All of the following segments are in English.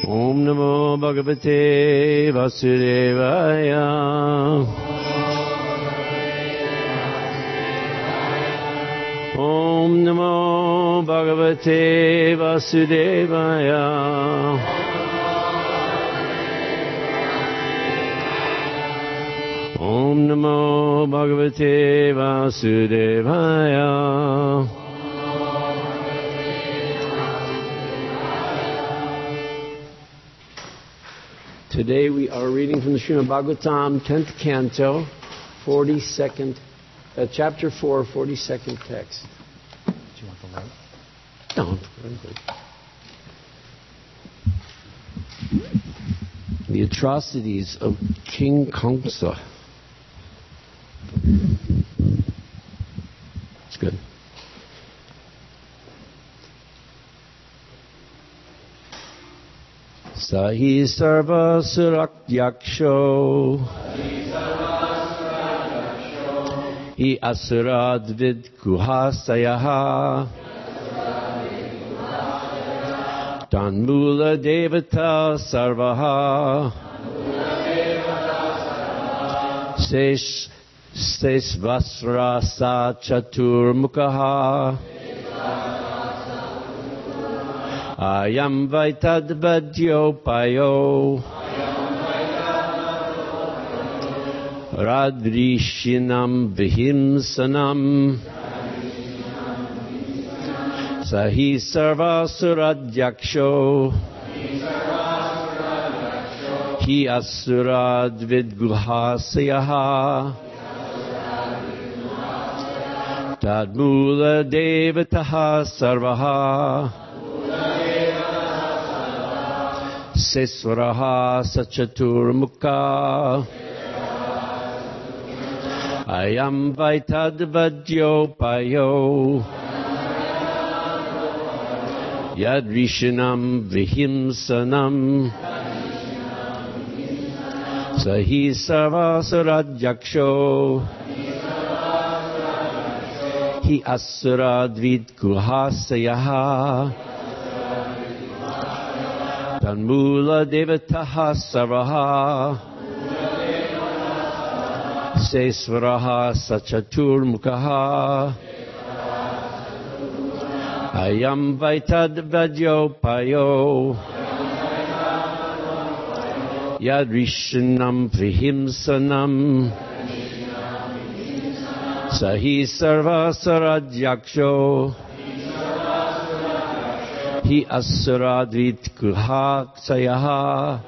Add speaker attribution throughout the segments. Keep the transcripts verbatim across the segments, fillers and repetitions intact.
Speaker 1: Om Namo Bhagavate Vasudevaya. Om Namo Bhagavate Vasudevaya. Om Namo Bhagavate Vasudevaya. Today we are reading from the Srimad Bhagavatam, tenth canto, forty-second, uh, chapter four, forty-second text.
Speaker 2: Do you want the light?
Speaker 1: No, I'm good. The atrocities of King Kamsa. It's good. Sahi sarva surakyaksho Hi asurad vid kuhasayaha Tanmula devata sarvaha Sesh Sesh vasra sa chatur mukaha Ayam vaitad vadyo payo Radrishinam vihimsanam Sahi sarvasuradyaksho Hi asurad vidguhasayaha Tadmula devataha sarvaha Seswaraha sachatur mukha Ayam vaitad vadyo payo Yadrishinam vihimsanam Sahi sarvasuradyaksho Hi asuradvid kuhasayaha Tanmula devataha sarvaha Seswaraha sachatur mukha Ayam vaitad vadyo payo Yadrishinam vihimsanam Sahi sarvasuradyaksho Hi asuradvit kuhasayaha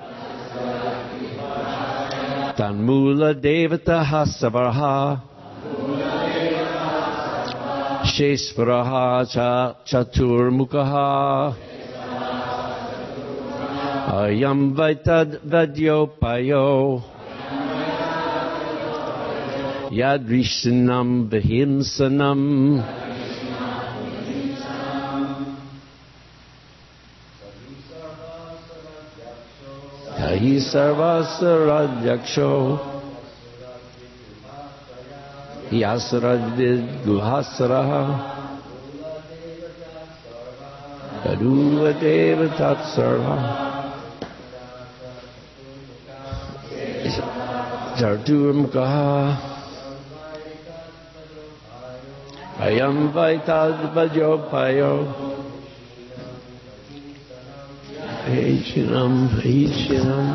Speaker 1: Tanmula devataha sarvaha Shesvaraha chatur mukha Ayam vaitad vadyo payo Yadrishinam vihimsanam Hi sarvasuradyaksho Hi asuradvid guhasaraha Kadula devatat sarva Jartur mukha Ayam vaitad vadyo payo Hechinam, Hechinam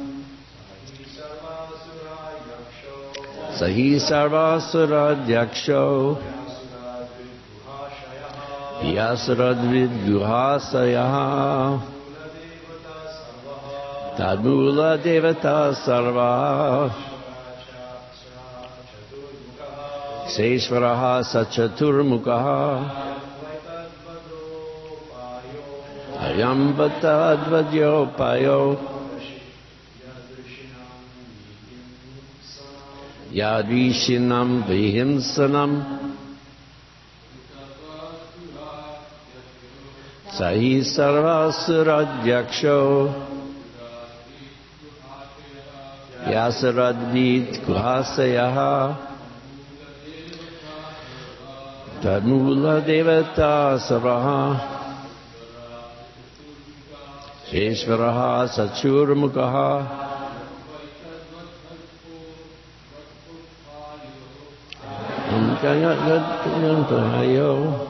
Speaker 1: Sahi sarvasuradyaksho Yasuradvid guhasayaha Tadmula devata sarva Seshvaraha sachatur mukha Ayam vatad vadyo payo Yadrishinam vihimsanam Sahi sarvasuradyaksho Yasaradvit kuhasayaha Tadmula devata sarvaha Sheshvaraha Sachuramukha Amkayayo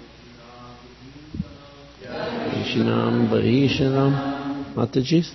Speaker 1: Ishinam Bahishanam Mataji.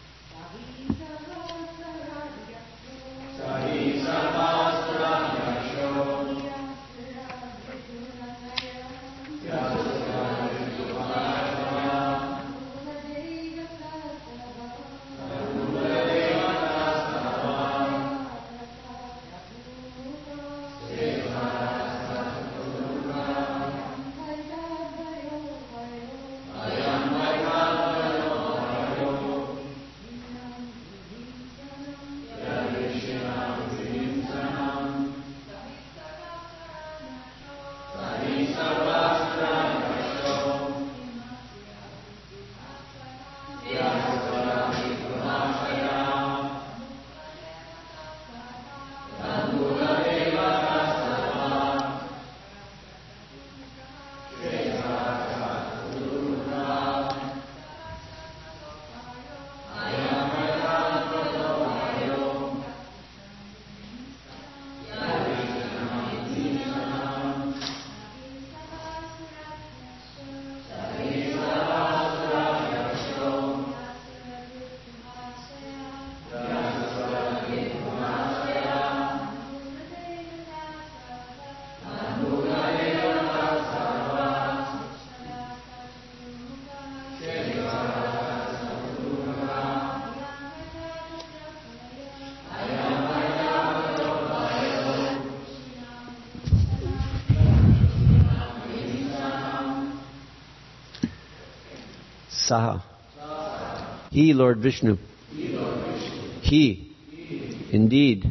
Speaker 1: Saha. He, Lord Vishnu. He, indeed.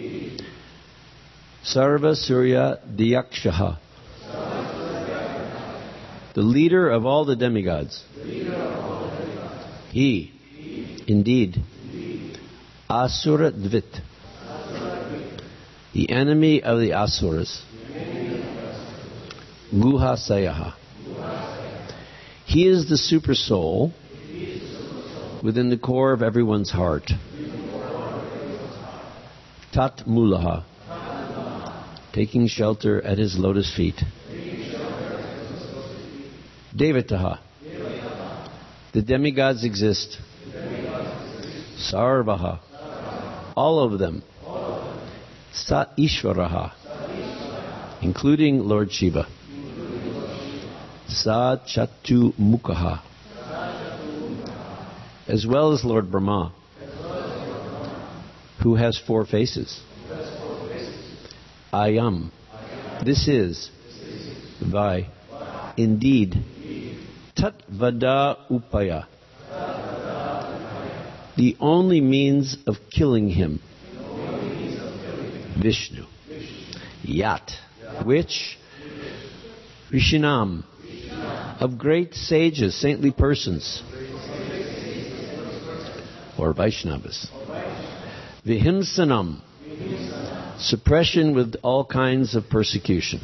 Speaker 1: Sarva Surya Diyakshaha. The leader of all the demigods. He, indeed. Asura Dvit. The enemy of the Asuras. Guha Sayaha. He is the super soul within the core of everyone's heart. Tat Mulaha. Taking shelter at his lotus feet. Devataha. The demigods exist. Sarvaha. All of them. Sa Ishvaraha. Including Lord Shiva. Sa Chatu Mukha, as well as Lord Brahma, who has four faces. Ayam, this is, Vai, indeed, Tat Vada Upaya, the only means of killing him. Vishnu. Yat, which, Rishinam, of great sages, saintly persons, or Vaishnavas. Vihimsanam, suppression with all kinds of persecution.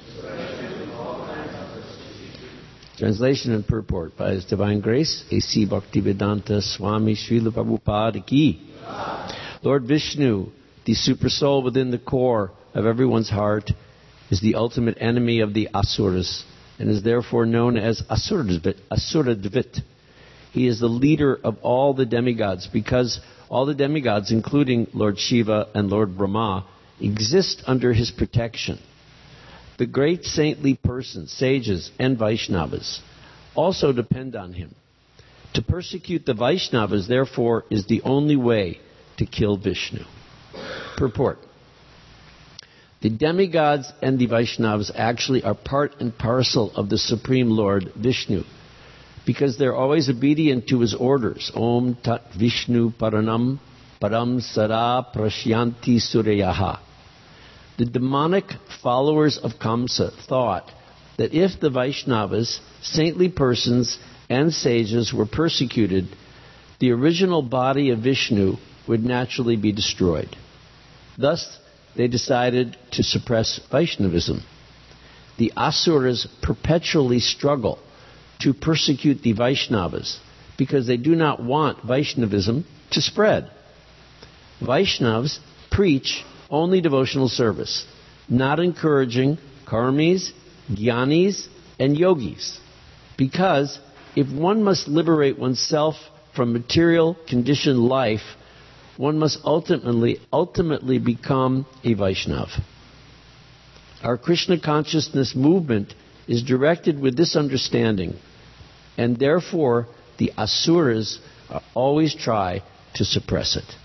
Speaker 1: Translation and purport by His Divine Grace, A C Bhaktivedanta Swami Srila Prabhupada Ki. Lord Vishnu, the super soul within the core of everyone's heart, is the ultimate enemy of the Asuras, and is therefore known as Asuradvit. He is the leader of all the demigods, because all the demigods, including Lord Shiva and Lord Brahma, exist under his protection. The great saintly persons, sages and Vaishnavas, also depend on him. To persecute the Vaishnavas, therefore, is the only way to kill Vishnu. Purport. The demigods and the Vaishnavas actually are part and parcel of the Supreme Lord Vishnu, because they're always obedient to his orders. Om Tat Vishnu Paranam Param Sara Prashyanti Suryaha. The demonic followers of Kamsa thought that if the Vaishnavas, saintly persons and sages, were persecuted, the original body of Vishnu would naturally be destroyed. Thus, they decided to suppress Vaishnavism. The Asuras perpetually struggle to persecute the Vaishnavas because they do not want Vaishnavism to spread. Vaishnavas preach only devotional service, not encouraging karmis, jnanis, and yogis. Because if one must liberate oneself from material conditioned life, one must ultimately, ultimately become a Vaishnav. Our Krishna consciousness movement is directed with this understanding, and therefore the asuras always try to suppress it.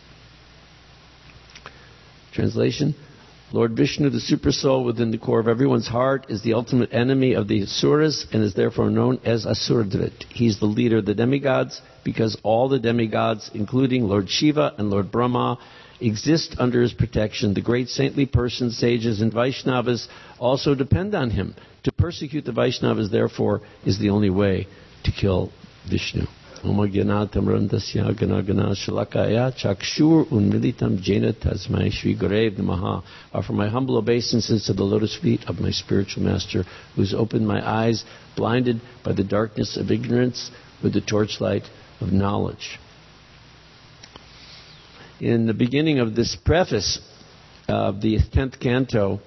Speaker 1: Translation: Lord Vishnu, the Supersoul within the core of everyone's heart, is the ultimate enemy of the asuras and is therefore known as Asuradvit. He's the leader of the demigods because all the demigods, including Lord Shiva and Lord Brahma, exist under his protection. The great saintly persons, sages, and Vaishnavas also depend on him. To persecute the Vaishnavas, therefore, is the only way to kill Vishnu. Om Gyanatam Randasya Ganagana Shalakaya Chakshur Unmilitam Jena Tasmai Shri Gurev Namaha. Offer my humble obeisances to the lotus feet of my spiritual master, who has opened my eyes, blinded by the darkness of ignorance, with the torchlight of knowledge. In the beginning of this preface of the tenth canto,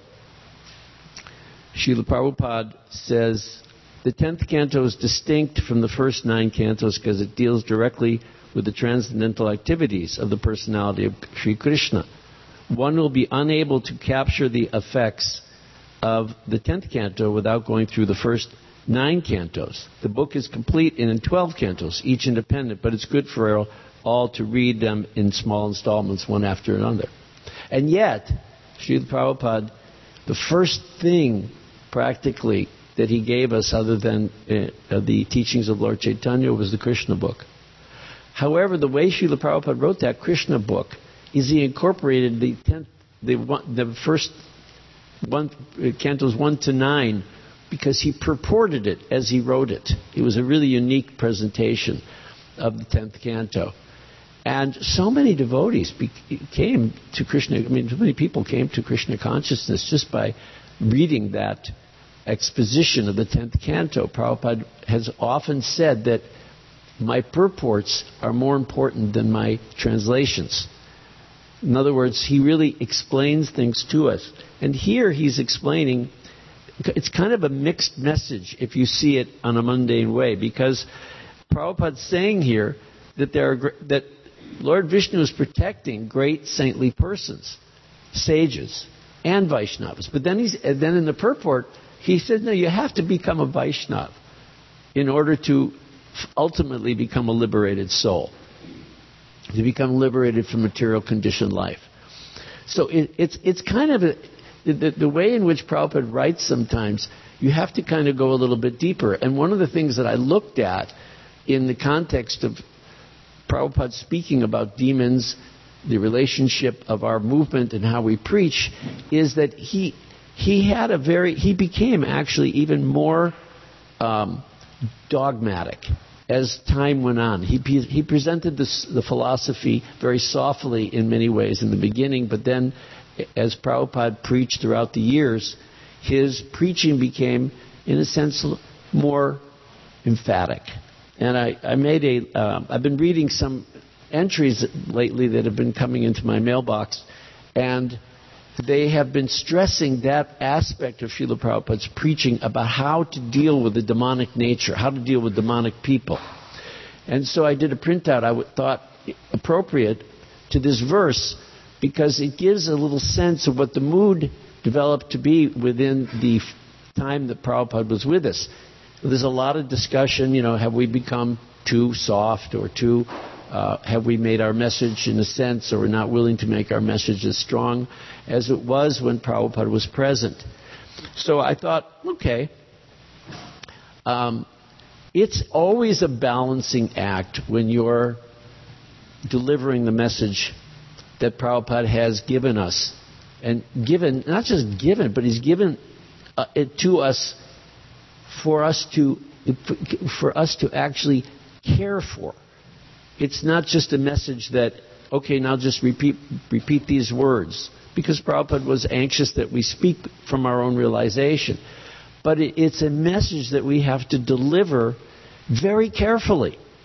Speaker 1: Srila Prabhupada says, the tenth canto is distinct from the first nine cantos because it deals directly with the transcendental activities of the personality of Sri Krishna. One will be unable to capture the effects of the tenth canto without going through the first nine cantos. The book is complete and in twelve cantos, each independent, but it's good for all to read them in small installments, one after another. And yet, Srila Prabhupada, the first thing practically that he gave us other than uh, the teachings of Lord Chaitanya was the Krishna book. However, the way Srila Prabhupada wrote that Krishna book is he incorporated the tenth, the, one, the first one, uh, cantos one to nine because he purported it as he wrote it. It was a really unique presentation of the tenth canto. And so many devotees be- came to Krishna, I mean, so many people came to Krishna consciousness just by reading that exposition of the tenth canto. Prabhupada has often said that my purports are more important than my translations. In other words, he really explains things to us. And here he's explaining, it's kind of a mixed message if you see it on a mundane way, because Prabhupada's saying here that there are, that Lord Vishnu is protecting great saintly persons, sages, and Vaishnavas. But then he's then in the purport, he said, no, you have to become a Vaishnav in order to ultimately become a liberated soul, to become liberated from material conditioned life. So it, it's it's kind of a, the, the way in which Prabhupada writes sometimes, you have to kind of go a little bit deeper. And one of the things that I looked at in the context of Prabhupada speaking about demons, the relationship of our movement and how we preach, is that he he had a very he became actually even more um, dogmatic as time went on. He he presented this, the philosophy very softly in many ways in the beginning, but then as Prabhupada preached throughout the years, his preaching became, in a sense, more emphatic. And I, I made a, uh, I've been reading some entries lately that have been coming into my mailbox, and they have been stressing that aspect of Srila Prabhupada's preaching about how to deal with the demonic nature, how to deal with demonic people. And so I did a printout I thought appropriate to this verse because it gives a little sense of what the mood developed to be within the time that Prabhupada was with us. There's a lot of discussion, you know, have we become too soft or too, uh, have we made our message in a sense, or we're not willing to make our message as strong as it was when Prabhupada was present. So I thought, okay, um, it's always a balancing act when you're delivering the message that Prabhupada has given us. And given, not just given, but he's given uh, it to us for us to for us to actually care for. It's not just a message that, okay, now just repeat repeat these words, because Prabhupada was anxious that we speak from our own realization. But it, it's a message that we have to deliver very carefully.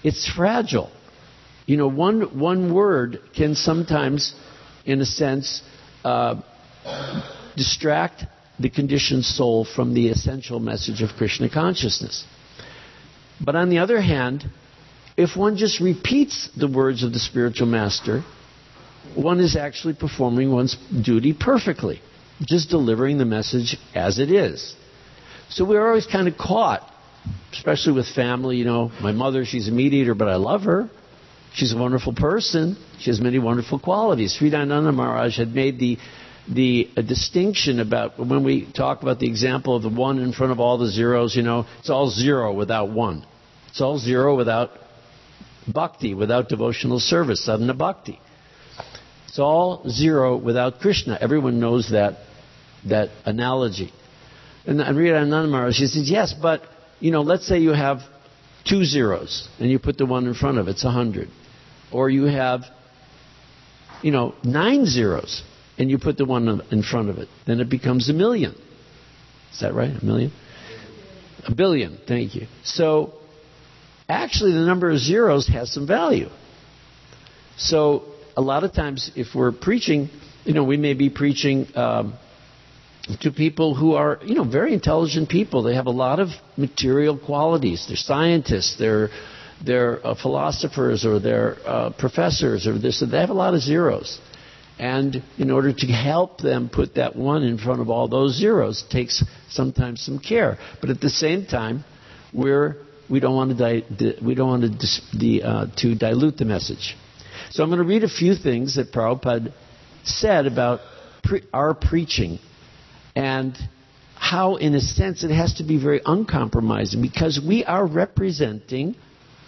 Speaker 1: it's fragile. You know, one one word can sometimes, in a sense, uh, distract the conditioned soul from the essential message of Krishna consciousness. But on the other hand, if one just repeats the words of the spiritual master, one is actually performing one's duty perfectly, just delivering the message as it is. So we're always kind of caught, especially with family. You know, my mother, she's a meat eater, but I love her. She's a wonderful person. She has many wonderful qualities. Sridharananda Maharaj had made the the a distinction about when we talk about the example of the one in front of all the zeros. You know, it's all zero without one. It's all zero without bhakti, without devotional service, sadhana bhakti. It's all zero without Krishna. Everyone knows that that analogy. And Sridharananda Maharaj, he says, yes, but, you know, let's say you have two zeros and you put the one in front of it, it's a hundred. Or you have, you know, nine zeros and you put the one in front of it. Then it becomes a million. Is that right? A million? A billion. Thank you. So, actually the number of zeros has some value. So, a lot of times if we're preaching, you know, we may be preaching um, to people who are, you know, very intelligent people. They have a lot of material qualities. They're scientists. They're they're uh, philosophers, or they're uh, professors, or this. They have a lot of zeros. And in order to help them put that one in front of all those zeros takes sometimes some care. But at the same time, we're we don't want to di- we don't want to dis- the, uh, to dilute the message. So I'm going to read a few things that Prabhupada said about pre- our preaching, and how, in a sense, it has to be very uncompromising, because we are representing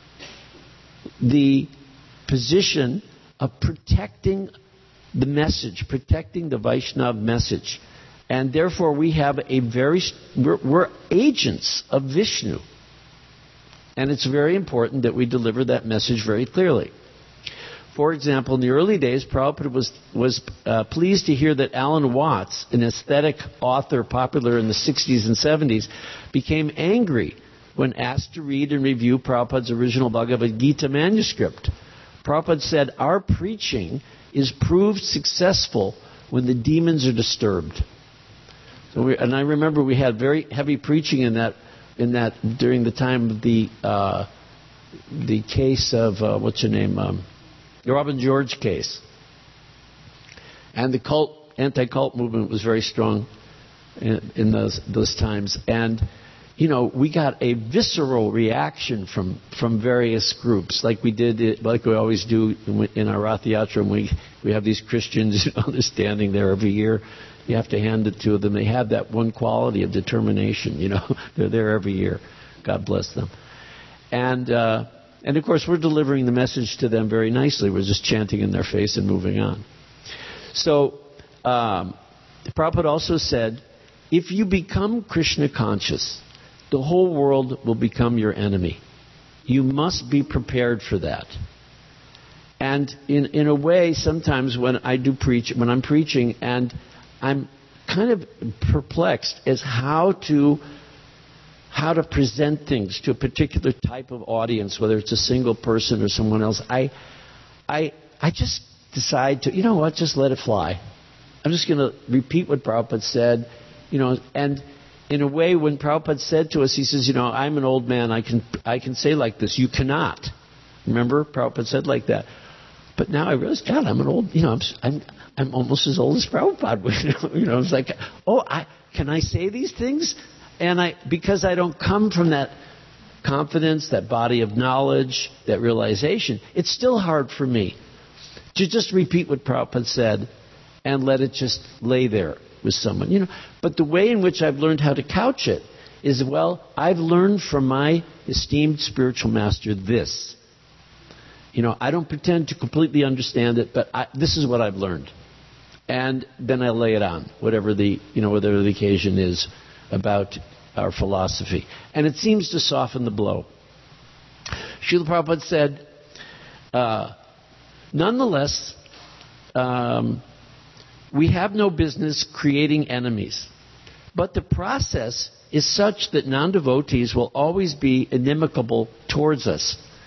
Speaker 1: the position of protecting the message, protecting the Vaishnava message. And therefore we have a very, we're, we're agents of Vishnu. And it's very important that we deliver that message very clearly. For example, in the early days, Prabhupada was, was uh, pleased to hear that Alan Watts, an aesthetic author popular in the sixties and seventies, became angry when asked to read and review Prabhupada's original Bhagavad Gita manuscript. Prabhupada said, our preaching is proved successful when the demons are disturbed. So we, and I remember we had very heavy preaching in that in that during the time of the uh, the case of uh, what's your name, um, the Robin George case, and the cult anti-cult movement was very strong in, in those those times, and you know, we got a visceral reaction from, from various groups, like we did, it, like we always do in our Rath Yatra, and we, we have these Christians, you know, they're standing there every year. You have to hand it to them. They have that one quality of determination, you know. They're there every year. God bless them. And, uh, and of course, we're delivering the message to them very nicely. We're just chanting in their face and moving on. So, um, Prabhupada also said, if you become Krishna conscious, the whole world will become your enemy. You must be prepared for that. And in in a way, sometimes when I do preach, when I'm preaching, and I'm kind of perplexed as how to how to present things to a particular type of audience, whether it's a single person or someone else, I I I just decide to, you know what, just let it fly. I'm just going to repeat what Prabhupada said, you know, and in a way, when Prabhupada said to us, he says, you know, I'm an old man, I can I can say like this, you cannot. Remember, Prabhupada said like that. But now I realize, God, I'm an old, you know, I'm I'm, I'm almost as old as Prabhupada. You know, it's like, oh, I, can I say these things? And I, because I don't come from that confidence, that body of knowledge, that realization, it's still hard for me to just repeat what Prabhupada said and let it just lay there with someone, you know. But the way in which I've learned how to couch it is, well, I've learned from my esteemed spiritual master this. You know, I don't pretend to completely understand it, but I, this is what I've learned. And then I lay it on, whatever the, you know, whatever the occasion is about our philosophy. And it seems to soften the blow. Srila Prabhupada said, uh, nonetheless, um, we have no business creating enemies. But the process is such that non-devotees will always be inimical towards us.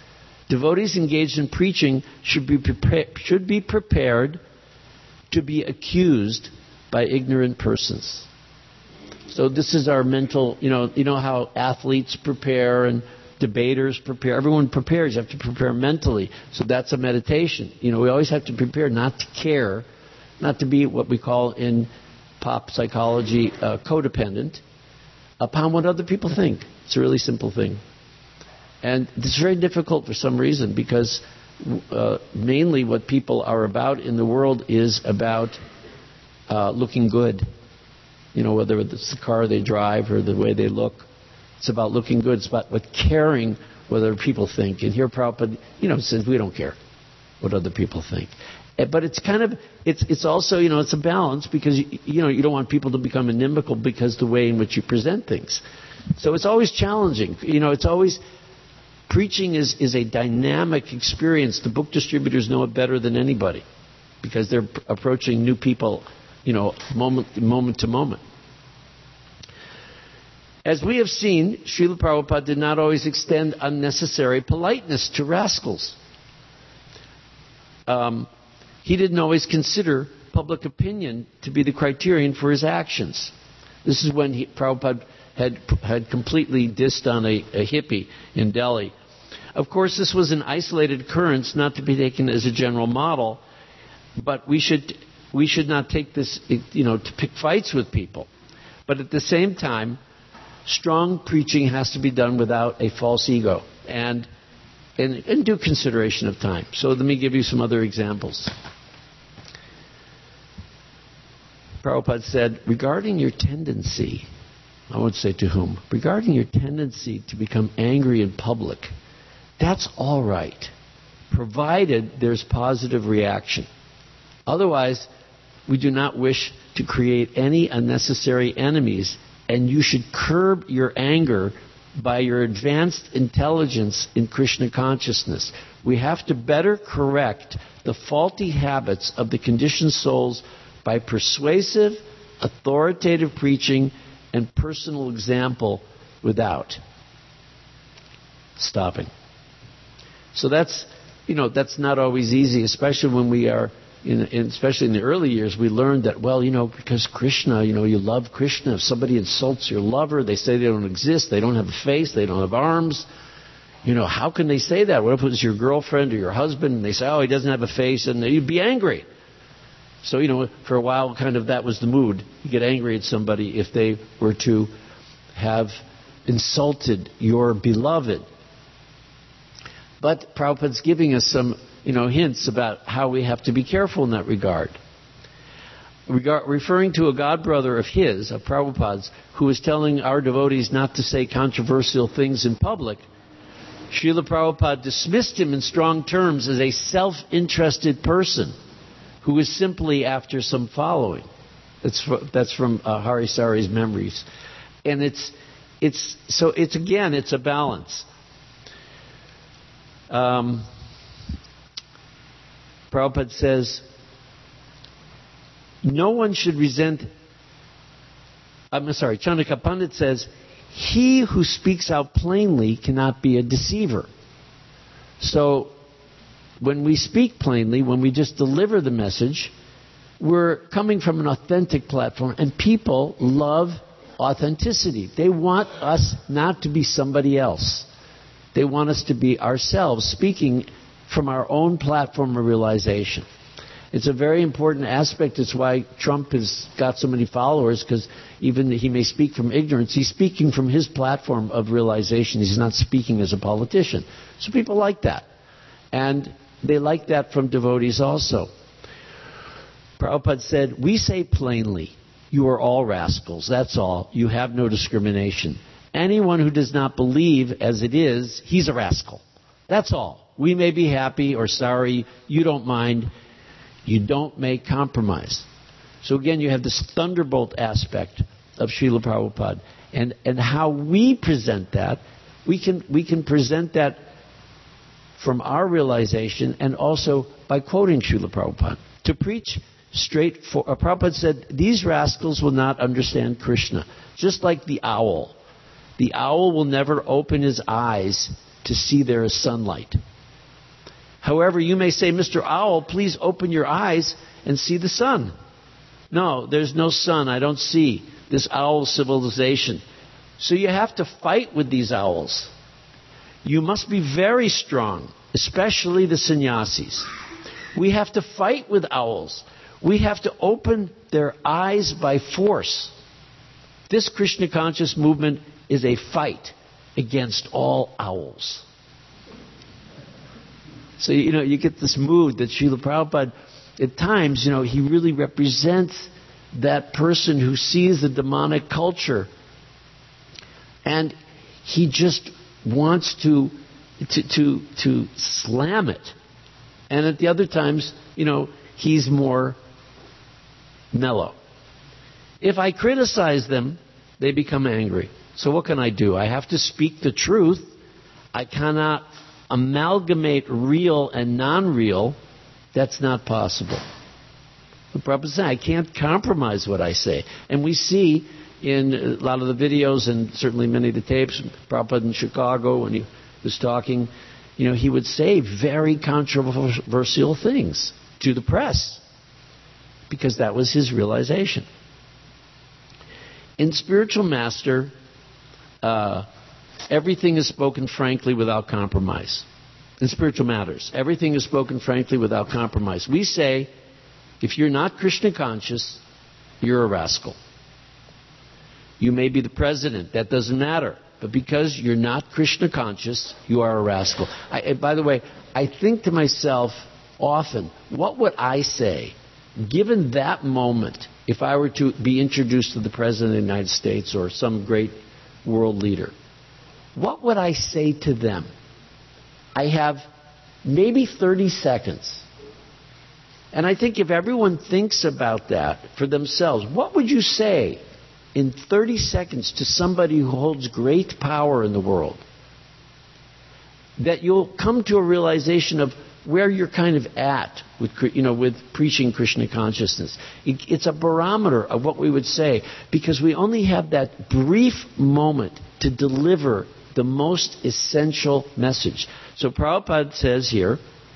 Speaker 1: Devotees engaged in preaching should be prepa- should be prepared to be accused by ignorant persons. So this is our mental, you know, you know how athletes prepare and debaters prepare. Everyone prepares. You have to prepare mentally. So that's a meditation. You know, we always have to prepare not to care, not to be what we call in pop psychology uh, codependent upon what other people think. It's a really simple thing. And it's very difficult for some reason because uh, mainly what people are about in the world is about uh, looking good. You know, whether it's the car they drive or the way they look. It's about looking good. It's about what caring what other people think. And here Prabhupada, you know, says we don't care what other people think. But it's kind of, it's it's also, you know, it's a balance because, you, you know, you don't want people to become inimical because the way in which you present things. So it's always challenging. You know, it's always, preaching is, is a dynamic experience. The book distributors know it better than anybody because they're approaching new people, you know, moment, moment to moment. As we have seen, Srila Prabhupada did not always extend unnecessary politeness to rascals. Um, he didn't always consider public opinion to be the criterion for his actions. This is when he, Prabhupada had, had completely dissed on a, a hippie in Delhi. Of course, this was an isolated occurrence, not to be taken as a general model, but we should we should not take this, you know, to pick fights with people. But at the same time, strong preaching has to be done without a false ego and, and, and due consideration of time. So let me give you some other examples. Prabhupada said, regarding your tendency, I won't say to whom, regarding your tendency to become angry in public, that's all right, provided there's positive reaction. Otherwise, we do not wish to create any unnecessary enemies, and you should curb your anger by your advanced intelligence in Krishna consciousness. We have to better correct the faulty habits of the conditioned souls by persuasive, authoritative preaching and personal example without stopping. So that's, you know, that's not always easy, especially when we are, in, in, especially in the early years, we learned that, well, you know, because Krishna, you know, you love Krishna. If somebody insults your lover, they say they don't exist, they don't have a face, they don't have arms. You know, how can they say that? What if it was your girlfriend or your husband and they say, oh, he doesn't have a face, and you'd be angry. So, you know, for a while, kind of that was the mood. You get angry at somebody if they were to have insulted your beloved. But Prabhupada's giving us some, you know, hints about how we have to be careful in that regard. Regar- referring to a godbrother of his, of Prabhupada's, who was telling our devotees not to say controversial things in public, Srila Prabhupada dismissed him in strong terms as a self-interested person who was simply after some following. That's from, that's from uh, Hari Sari's memories. And it's, it's, so it's again, it's a balance. Um, Prabhupada says, no one should resent, I'm sorry, Chandrika Pandit says, he who speaks out plainly cannot be a deceiver. So, when we speak plainly, when we just deliver the message, we're coming from an authentic platform, and people love authenticity. They want us not to be somebody else. They want us to be ourselves, speaking from our own platform of realization. It's a very important aspect. It's why Trump has got so many followers, because even he may speak from ignorance, he's speaking from his platform of realization. He's not speaking as a politician. So people like that. And they like that from devotees also. Prabhupada said, we say plainly, you are all rascals, that's all. You have no discrimination. Anyone who does not believe as it is, he's a rascal. That's all. We may be happy or sorry, you don't mind. You don't make compromise. So again, you have this thunderbolt aspect of Srila Prabhupada. And, and how we present that, we can, we can present that from our realization and also by quoting Srila Prabhupada. To preach straight for, uh, Prabhupada said, these rascals will not understand Krishna. Just like the owl. The owl will never open his eyes to see there is sunlight. However, you may say, Mister Owl, please open your eyes and see the sun. No, there's no sun. I don't see this owl civilization. So you have to fight with these owls. You must be very strong, especially the sannyasis. We have to fight with owls. We have to open their eyes by force. This Krishna conscious movement is a fight against all owls. So, you know, you get this mood that Srila Prabhupada, at times, you know, he really represents that person who sees the demonic culture and he just wants to, to, to, to slam it. And at the other times, you know, he's more mellow. If I criticize them, they become angry. So what can I do? I have to speak the truth. I cannot amalgamate real and non-real. That's not possible. The Prabhupada said, I can't compromise what I say. And we see in a lot of the videos and certainly many of the tapes, Prabhupada in Chicago when he was talking, you know, he would say very controversial things to the press because that was his realization. In Spiritual Master, uh, everything is spoken frankly without compromise. In spiritual matters, everything is spoken frankly without compromise. We say, if you're not Krishna conscious, you're a rascal. You may be the president, that doesn't matter. But because you're not Krishna conscious, you are a rascal. I, by the way, I think to myself often, what would I say, given that moment, if I were to be introduced to the President of the United States or some great world leader? What would I say to them? I have maybe thirty seconds. And I think if everyone thinks about that for themselves, what would you say in thirty seconds to somebody who holds great power in the world? That you'll come to a realization of where you're kind of at with, you know, with preaching Krishna consciousness. It, it's a barometer of what we would say because we only have that brief moment to deliver the most essential message. So Prabhupada says here,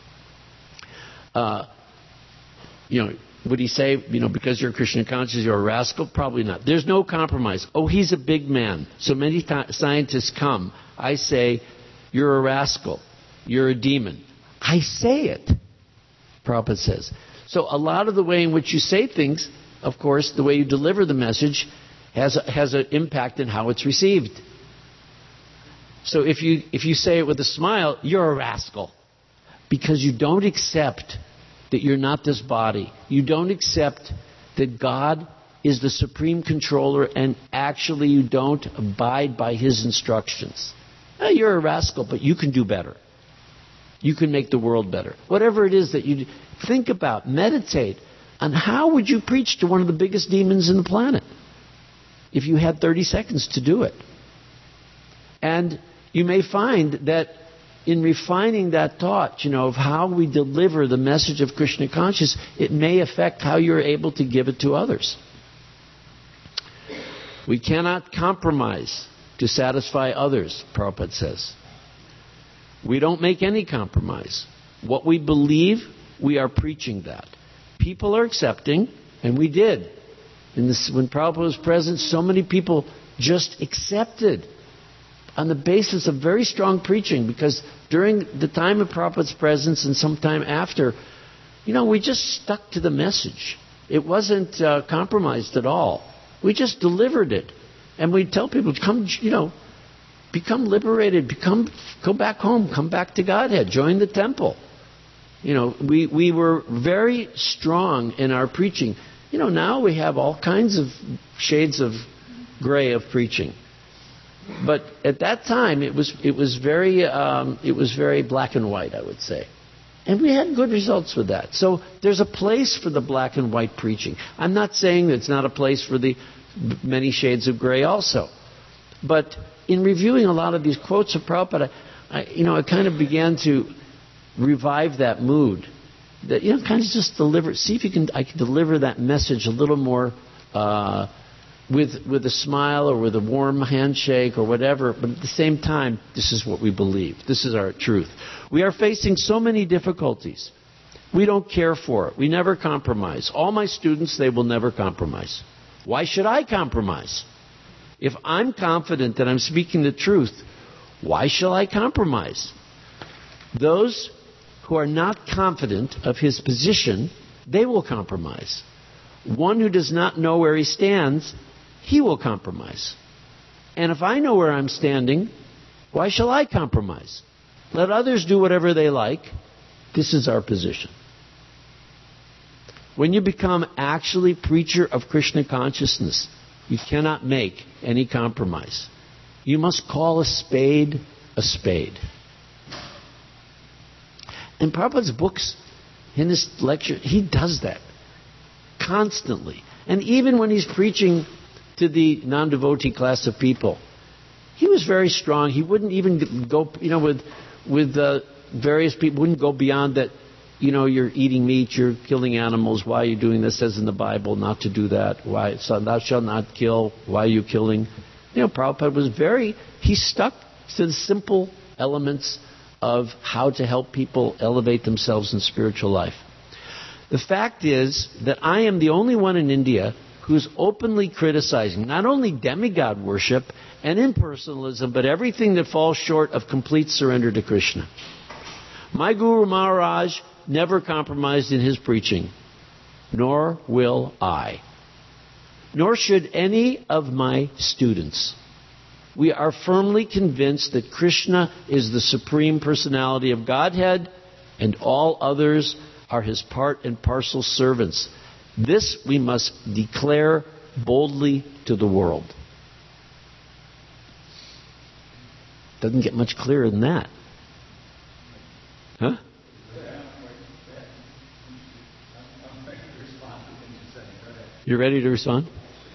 Speaker 1: uh, you know, would he say, you know, because you're Krishna conscious, you're a rascal? Probably not. There's no compromise. Oh, he's a big man. So many th- scientists come. I say, you're a rascal. You're a demon. I say it, Prabhupada says. So a lot of the way in which you say things, of course, the way you deliver the message has a, has an impact in how it's received. So if you if you say it with a smile, you're a rascal. Because you don't accept that you're not this body. You don't accept that God is the supreme controller and actually you don't abide by his instructions. Now, you're a rascal, but you can do better. You can make the world better. Whatever it is that you do, think about, meditate on how would you preach to one of the biggest demons in the planet if you had thirty seconds to do it. And you may find that in refining that thought, you know, of how we deliver the message of Krishna consciousness, it may affect how you're able to give it to others. We cannot compromise to satisfy others, Prabhupada says. We don't make any compromise. What we believe, we are preaching that. People are accepting, and we did. In this, when Prabhupada was present, so many people just accepted on the basis of very strong preaching, because during the time of Prabhupada's presence and sometime after, you know, we just stuck to the message. It wasn't uh, compromised at all. We just delivered it. And we tell people, come, you know, become liberated, become, go back home, come back to Godhead, join the temple. You know, we, we were very strong in our preaching. You know, now we have all kinds of shades of gray of preaching. But at that time, it was it was very um, it was very black and white, I would say, and we had good results with that. So there's a place for the black and white preaching. I'm not saying that it's not a place for the many shades of gray also, but in reviewing a lot of these quotes of Prabhupada, I, you know, I kind of began to revive that mood. That, you know, kind of just deliver. See if you can I can deliver that message a little more. Uh, with, with a smile or with a warm handshake or whatever, but at the same time, this is what we believe. This is our truth. We are facing so many difficulties. We don't care for it. We never compromise. All my students, they will never compromise. Why should I compromise? If I'm confident that I'm speaking the truth, why shall I compromise? Those who are not confident of his position, they will compromise. One who does not know where he stands, he will compromise. And if I know where I'm standing, why shall I compromise? Let others do whatever they like. This is our position. When you become actually preacher of Krishna consciousness, you cannot make any compromise. You must call a spade a spade. In Prabhupada's books, in his lecture, he does that constantly. And even when he's preaching to the non-devotee class of people, he was very strong. He wouldn't even go, you know, with with uh, various people, wouldn't go beyond that. You know, you're eating meat, you're killing animals. Why are you doing this? It says in the Bible not to do that. Why? So thou shalt not kill. Why are you killing? You know, Prabhupada was very, he stuck to the simple elements of how to help people elevate themselves in spiritual life. The fact is that I am the only one in India who's openly criticizing not only demigod worship and impersonalism, but everything that falls short of complete surrender to Krishna. My Guru Maharaj never compromised in his preaching, nor will I. Nor should any of my students. We are firmly convinced that Krishna is the Supreme Personality of Godhead, and all others are his part and parcel servants. This we must declare boldly to the world. Doesn't get much clearer than that. Huh? You ready to respond?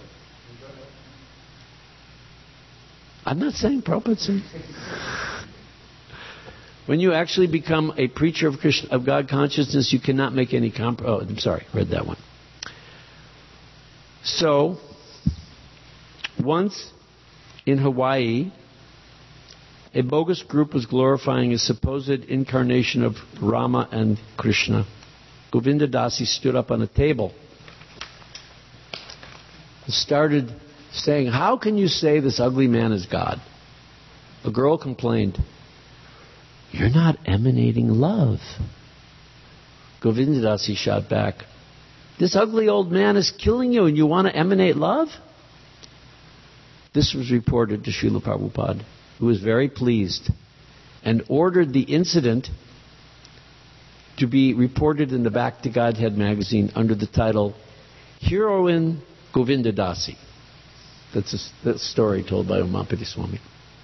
Speaker 1: I'm not saying Prabhupada said. When you actually become a preacher of Krishna, of God consciousness, you cannot make any comp. Oh, I'm sorry, read that one. So, once in Hawaii, a bogus group was glorifying a supposed incarnation of Rama and Krishna. Govinda Dasi stood up on a table and started saying, "How can you say this ugly man is God?" A girl complained, "You're not emanating love." Govinda Dasi shot back, "This ugly old man is killing you and you want to emanate love?" This was reported to Srila Prabhupada, who was very pleased and ordered the incident to be reported in the Back to Godhead magazine under the title, Heroine Govinda Dasi. That's a, that's a story told by Umapathi Swami.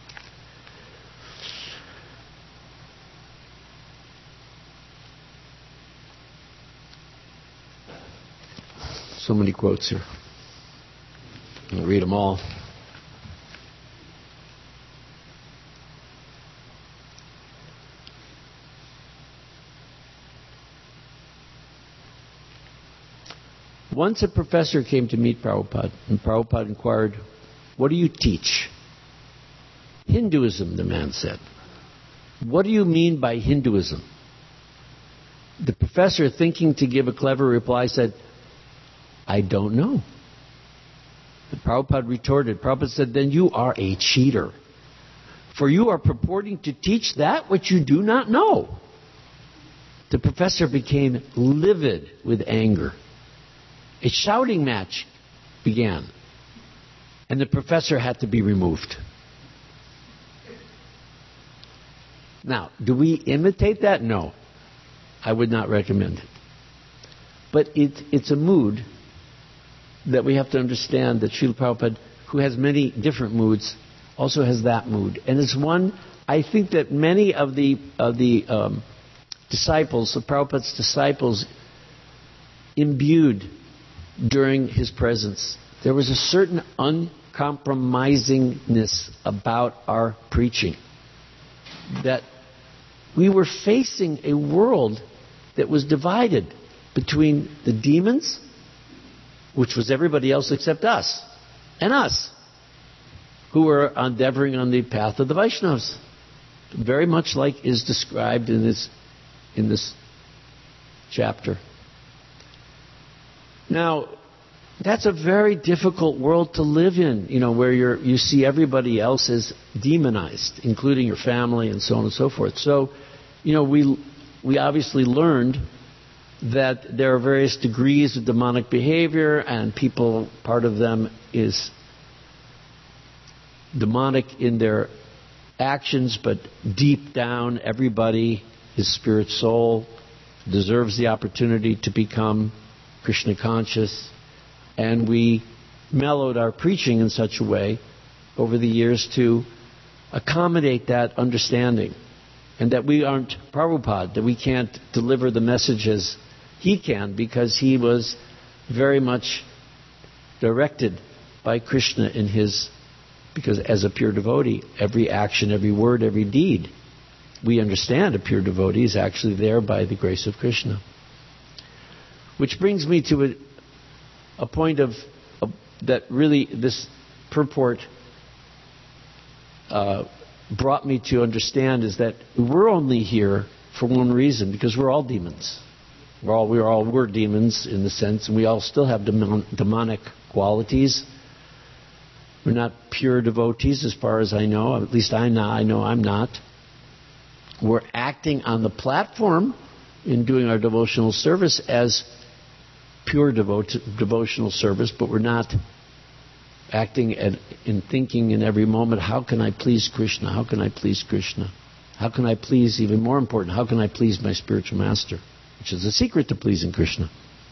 Speaker 1: So many quotes here. I'll read them all. Once a professor came to meet Prabhupada, and Prabhupada inquired, "What do you teach?" "Hinduism," the man said. "What do you mean by Hinduism?" The professor, thinking to give a clever reply, said, "I don't know." And Prabhupada retorted. Prabhupada said, "Then you are a cheater, for you are purporting to teach that which you do not know." The professor became livid with anger. A shouting match began, and the professor had to be removed. Now, do we imitate that? No. I would not recommend it. But it, it's a mood that we have to understand that Srila Prabhupada, who has many different moods, also has that mood. And it's one, I think that many of the, of the um, disciples, of Prabhupada's disciples, imbued during his presence. There was a certain uncompromisingness about our preaching. That we were facing a world that was divided between the demons, which was everybody else except us, and us, who are endeavoring on the path of the Vaishnavas. Very much like is described in this, in this chapter. Now, that's a very difficult world to live in, you know, where you're, you see everybody else as demonized, including your family and so on and so forth. So, you know, we we obviously learned that there are various degrees of demonic behavior, and people, part of them is demonic in their actions, but deep down, everybody is spirit soul, deserves the opportunity to become Krishna conscious. And we mellowed our preaching in such a way over the years to accommodate that understanding. And that we aren't Prabhupada, that we can't deliver the message as he can, because he was very much directed by Krishna in his, because as a pure devotee, every action, every word, every deed, we understand a pure devotee is actually there by the grace of Krishna. Which brings me to a, a point of, of that really this purport uh, brought me to understand is that we're only here for one reason, because we're all demons. We're all we're all we're demons in the sense, and we all still have demon, demonic qualities. We're not pure devotees, as far as I know. At least I know I know I'm not. We're acting on the platform in doing our devotional service as pure devote, devotional service, but we're not acting and in thinking in every moment, how can I please Krishna? How can I please Krishna? How can I please, even more important, how can I please my spiritual master? Which is the secret to pleasing Krishna.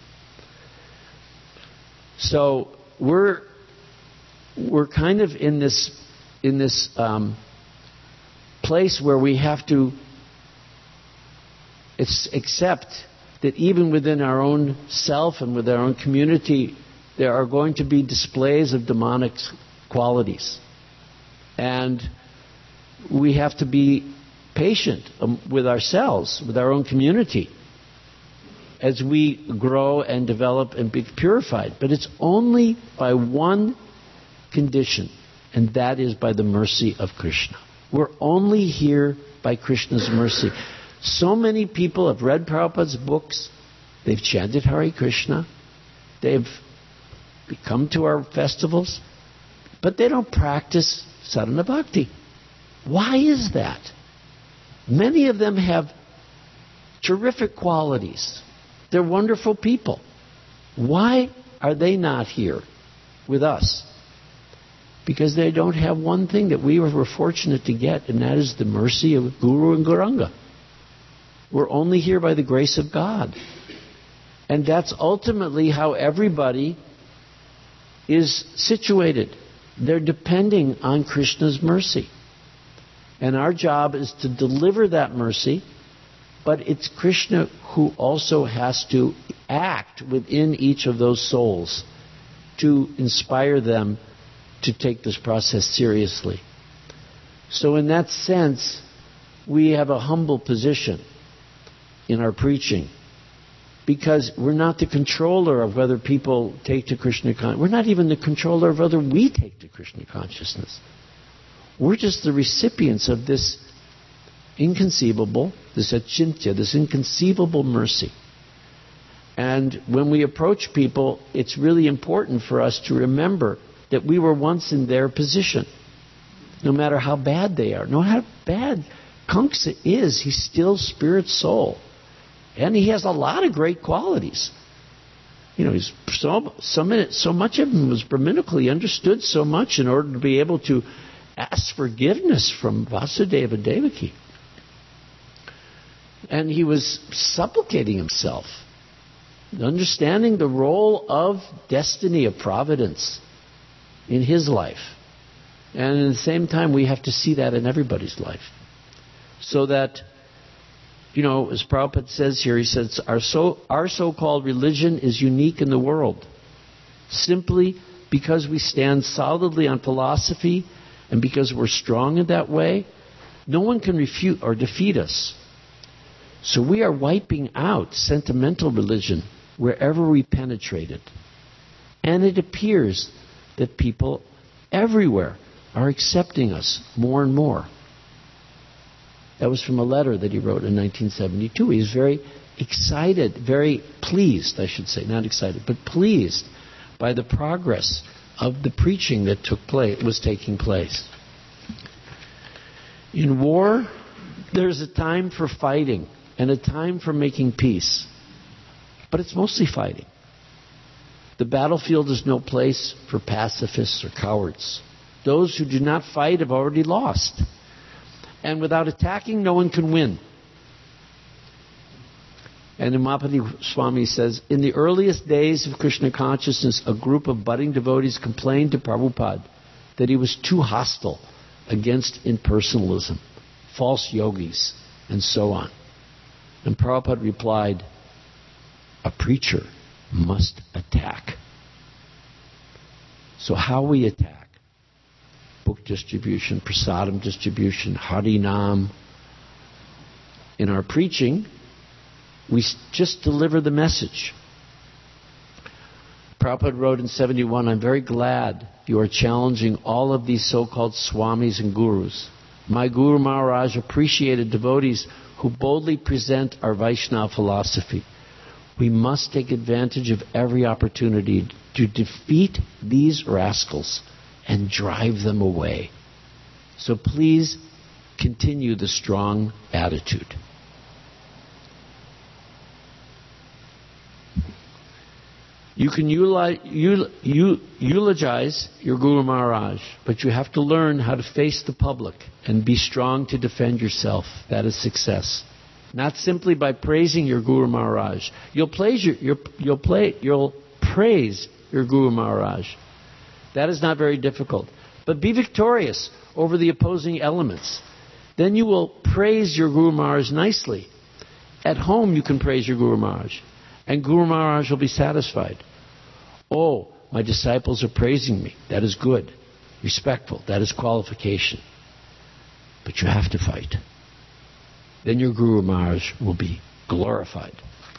Speaker 1: So we're we're kind of in this in this um, place where we have to accept that even within our own self and with our own community, there are going to be displays of demonic qualities. And we have to be patient with ourselves, with our own community, as we grow and develop and be purified. But it's only by one condition, and that is by the mercy of Krishna. We're only here by Krishna's mercy. So many people have read Prabhupada's books, they've chanted Hare Krishna, they've come to our festivals, but they don't practice sadhana bhakti. Why is that? Many of them have terrific qualities. They're wonderful people. Why are they not here with us? Because they don't have one thing that we were fortunate to get, and that is the mercy of Guru and Gauranga. We're only here by the grace of God. And that's ultimately how everybody is situated. They're depending on Krishna's mercy. And our job is to deliver that mercy, but it's Krishna who also has to act within each of those souls to inspire them to take this process seriously. So in that sense, we have a humble position in our preaching, because we're not the controller of whether people take to Krishna consciousness. We're not even the controller of whether we take to Krishna consciousness. We're just the recipients of this inconceivable, this achintya, this inconceivable mercy. And when we approach people, it's really important for us to remember that we were once in their position. No matter how bad they are, no matter how bad Kamsa is, he's still spirit soul. And he has a lot of great qualities. You know, he's so so, many, so much of him was Brahminical. He understood so much in order to be able to ask forgiveness from Vasudeva Devaki. And he was supplicating himself, understanding the role of destiny, of providence in his life. And at the same time, we have to see that in everybody's life. So that, you know, as Prabhupada says here, he says, our, so, our so-called religion is unique in the world, simply because we stand solidly on philosophy, and because we're strong in that way, no one can refute or defeat us. So we are wiping out sentimental religion wherever we penetrate it. And it appears that people everywhere are accepting us more and more. That was from a letter that he wrote in nineteen seventy-two. He was very excited, very pleased, I should say, not excited, but pleased by the progress of the preaching that took place, was taking place. In war, there's a time for fighting and a time for making peace. But it's mostly fighting. The battlefield is no place for pacifists or cowards. Those who do not fight have already lost. And without attacking, no one can win. And Ummapati Swami says, in the earliest days of Krishna consciousness, a group of budding devotees complained to Prabhupada that he was too hostile against impersonalism, false yogis, and so on. And Prabhupada replied, a preacher must attack. So how we attack? Book distribution, prasadam distribution, harinam. In our preaching, we just deliver the message. Prabhupada wrote in seventy-one, I'm very glad you are challenging all of these so-called swamis and gurus. My Guru Maharaj appreciated devotees who boldly present our Vaishnava philosophy. We must take advantage of every opportunity to defeat these rascals and drive them away. So please continue the strong attitude. You can eulogize, eulogize your Guru Maharaj, but you have to learn how to face the public and be strong to defend yourself. That is success. Not simply by praising your Guru Maharaj. You'll praise your, your, you'll play, you'll praise your Guru Maharaj. That is not very difficult. But be victorious over the opposing elements. Then you will praise your Guru Maharaj nicely. At home you can praise your Guru Maharaj. And Guru Maharaj will be satisfied. Oh, my disciples are praising me. That is good. Respectful. That is qualification. But you have to fight. Then your Guru Maharaj will be glorified.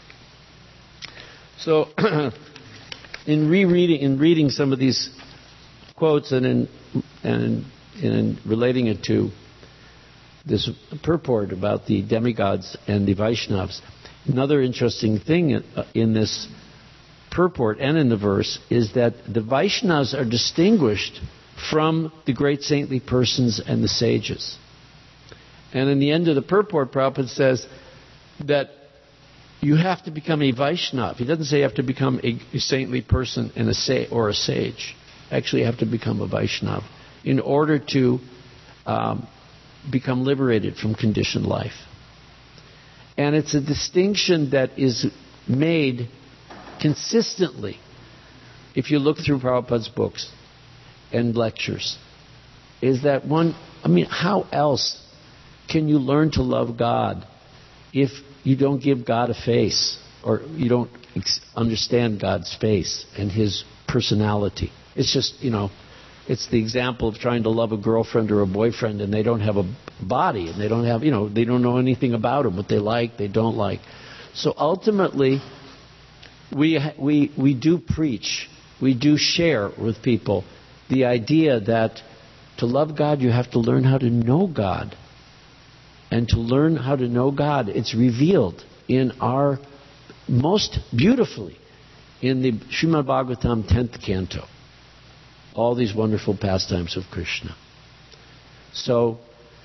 Speaker 1: So, in rereading, in reading some of these quotes and in, and in relating it to this purport about the demigods and the Vaishnavas, another interesting thing in this purport and in the verse is that the Vaishnavas are distinguished from the great saintly persons and the sages. And in the end of the purport, Prabhupada says that you have to become a Vaishnava. He doesn't say you have to become a, a saintly person and a sa- or a sage. Actually, you have to become a Vaishnava in order to um, become liberated from conditioned life. And it's a distinction that is made consistently if you look through Prabhupada's books and lectures. Is that one, I mean, how else can you learn to love God if you don't give God a face or you don't ex- understand God's face and His personality? It's just, you know, it's the example of trying to love a girlfriend or a boyfriend and they don't have a body and they don't have, you know, they don't know anything about them, what they like, they don't like. So ultimately, we we we do preach, we do share with people the idea that to love God, you have to learn how to know God. And to learn how to know God, it's revealed in our, most beautifully, in the Srimad Bhagavatam tenth canto. All these wonderful pastimes of Krishna. So,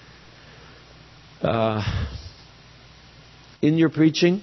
Speaker 1: uh, in your preaching,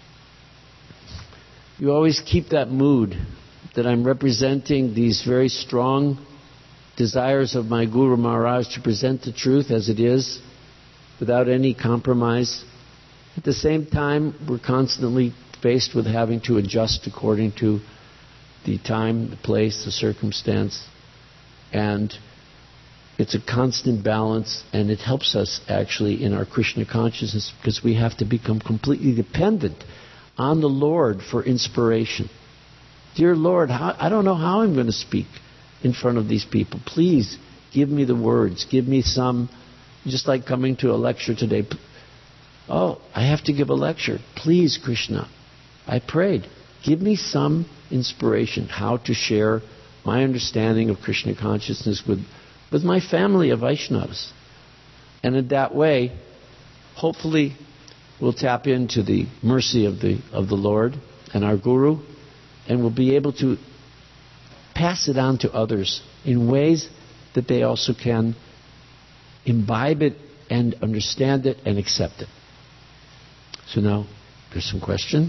Speaker 1: you always keep that mood that I'm representing these very strong desires of my Guru Maharaj to present the truth as it is, without any compromise. At the same time, we're constantly faced with having to adjust according to the time, the place, the circumstance. And it's a constant balance, and it helps us actually in our Krishna consciousness because we have to become completely dependent on the Lord for inspiration. Dear Lord, how, I don't know how I'm going to speak in front of these people. Please give me the words. Give me some, just like coming to a lecture today. Oh, I have to give a lecture. Please, Krishna, I prayed. Give me some inspiration how to share my understanding of Krishna consciousness with, with my family of Vaishnavas. And in that way, hopefully, we'll tap into the mercy of the of the Lord and our Guru, and we'll be able to pass it on to others in ways that they also can imbibe it and understand it and accept it. So now, there's some question.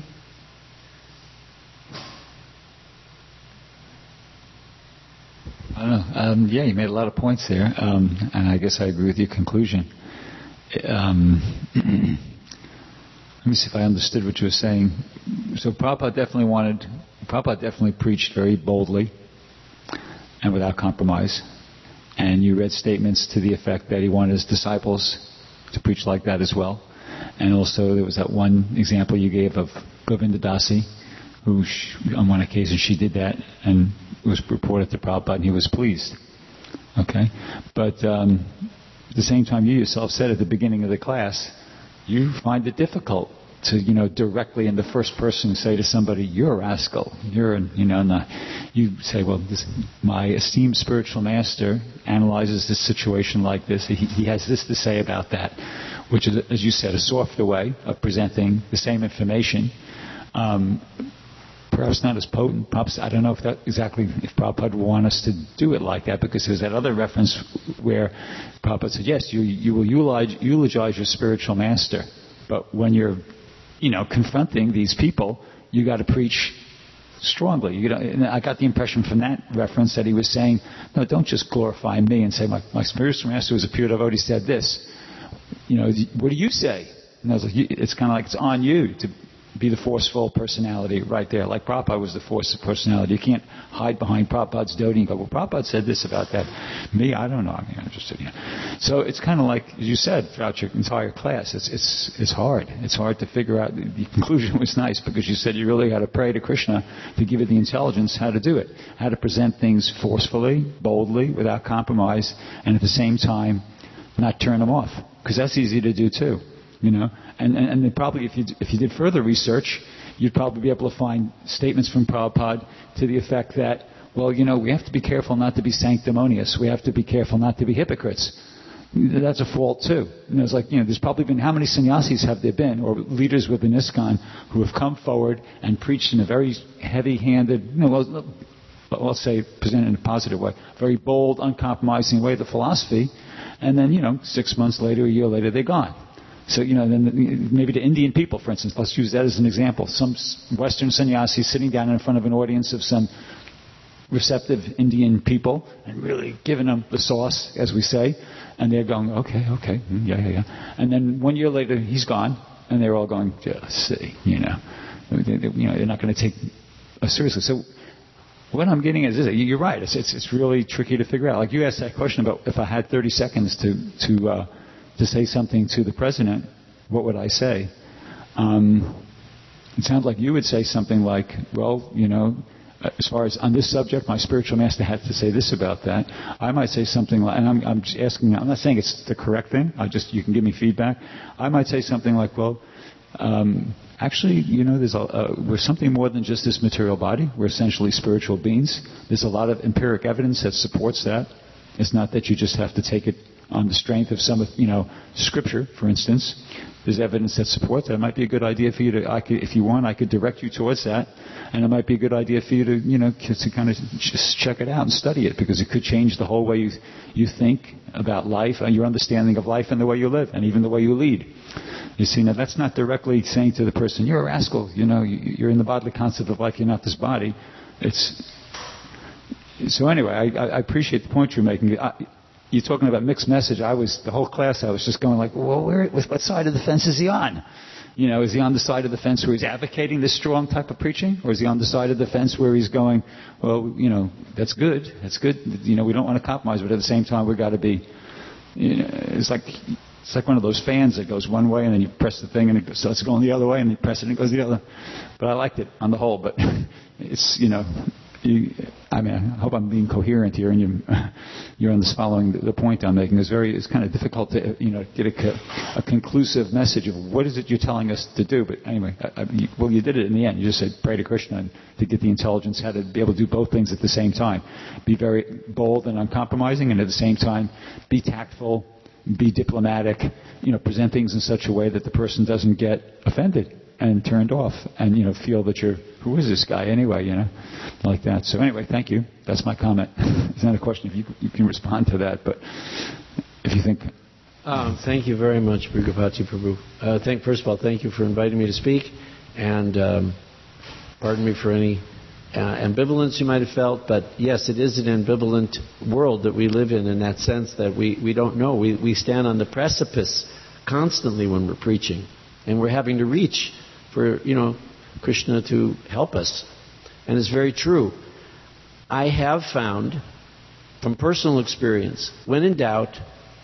Speaker 3: I don't know. Um, yeah, you made a lot of points there, um, and I guess I agree with your conclusion. Um, let me see if I understood what you were saying. So Prabhupada definitely wanted, Prabhupada definitely preached very boldly and without compromise. And you read statements to the effect that he wanted his disciples to preach like that as well. And also there was that one example you gave of Govinda Dasi, who she, on one occasion she did that and it was reported to Prabhupada and he was pleased. Okay? But um, at the same time, you yourself said at the beginning of the class, you find it difficult to, you know, directly in the first person say to somebody, you're a rascal. You're, you know, not, you say, well, this, my esteemed spiritual master analyzes this situation like this. He, he has this to say about that, which is, as you said, a softer way of presenting the same information. Um, perhaps not as potent. Perhaps, I don't know if that exactly, if Prabhupada would want us to do it like that, because there's that other reference where Prabhupada said, yes, you, you will eulogize, eulogize your spiritual master, but when you're, you know, confronting these people, you got to preach strongly. You know, and I got the impression from that reference that he was saying, no, don't just glorify me and say, my, my spiritual master who was a pure devotee said this. You know, what do you say? And I was like, it's kind of like it's on you to be the forceful personality right there. Like Prabhupada was the forceful personality. You can't hide behind Prabhupada's doting and go, well, Prabhupada said this about that. Me, I don't know. I'm interested. You know. So it's kind of like, as you said, throughout your entire class, it's it's it's hard. It's hard to figure out. The conclusion was nice because you said you really got to pray to Krishna to give you the intelligence how to do it, how to present things forcefully, boldly, without compromise, and at the same time not turn them off. Because that's easy to do too. You know, and, and, and then probably if you if you did further research, you'd probably be able to find statements from Prabhupada to the effect that, well, you know, we have to be careful not to be sanctimonious. We have to be careful not to be hypocrites. That's a fault too. And it's like, you know, there's probably been, how many sannyasis have there been, or leaders within ISKCON, who have come forward and preached in a very heavy-handed, you know, well, I'll say presented in a positive way, very bold, uncompromising way of the philosophy, and then, you know, six months later, a year later, they're gone. So, you know, then maybe the Indian people, for instance, let's use that as an example. Some Western sannyasis sitting down in front of an audience of some receptive Indian people and really giving them the sauce, as we say, and they're going, okay, okay, yeah, yeah, yeah. And then one year later, he's gone, and they're all going, yeah, see, you know, they, they, you know, they're not going to take us seriously. So what I'm getting at is, is you're right. It's, it's it's really tricky to figure out. Like you asked that question about if I had thirty seconds to to uh, to say something to the president, what would I say? Um, it sounds like you would say something like, well, you know, as far as on this subject, my spiritual master had to say this about that. I might say something like, and I'm, I'm just asking, I'm not saying it's the correct thing. I just, you can give me feedback. I might say something like, well, um, actually, you know, there's a, uh, we're something more than just this material body. We're essentially spiritual beings. There's a lot of empiric evidence that supports that. It's not that you just have to take it on the strength of some, you know, scripture, for instance. There's evidence that supports that. It might be a good idea for you to, I could, if you want, I could direct you towards that. And it might be a good idea for you to, you know, to kind of just check it out and study it, because it could change the whole way you, you think about life, and your understanding of life and the way you live, and even the way you lead. You see, now that's not directly saying to the person, you're a rascal, you know, you're in the bodily concept of life, you're not this body. It's, so anyway, I, I appreciate the point you're making. I, You're talking about mixed message. I was, the whole class, I was just going like, well, where, what side of the fence is he on? You know, is he on the side of the fence where he's advocating this strong type of preaching? Or is he on the side of the fence where he's going, well, you know, that's good, that's good. You know, we don't want to compromise, but at the same time, we've got to be, you know, it's like, it's like one of those fans that goes one way and then you press the thing and it starts going the other way and you press it and it goes the other. But I liked it on the whole, but it's, you know, you, I mean, I hope I'm being coherent here, and you, you're on this following the, the point I'm making. It's very, it's kind of difficult to, you know, get a, a conclusive message of what is it you're telling us to do. But anyway, I, I, you, well, you did it in the end. You just said pray to Krishna and to get the intelligence how to be able to do both things at the same time. Be very bold and uncompromising, and at the same time, be tactful, be diplomatic. You know, present things in such a way that the person doesn't get offended and turned off, and, you know, feel that you're, who is this guy anyway, you know, like that. So anyway, thank you. That's my comment. It's not a question if you, you can respond to that, but if you think...
Speaker 1: Um, thank you very much, Bhagavati Prabhu. Uh, thank, first of all, thank you for inviting me to speak, and um, pardon me for any uh, ambivalence you might have felt, but yes, it is an ambivalent world that we live in, in that sense that we, we don't know. We, we stand on the precipice constantly when we're preaching, and we're having to reach for, you know, Krishna to help us. And it's very true. I have found, from personal experience, when in doubt,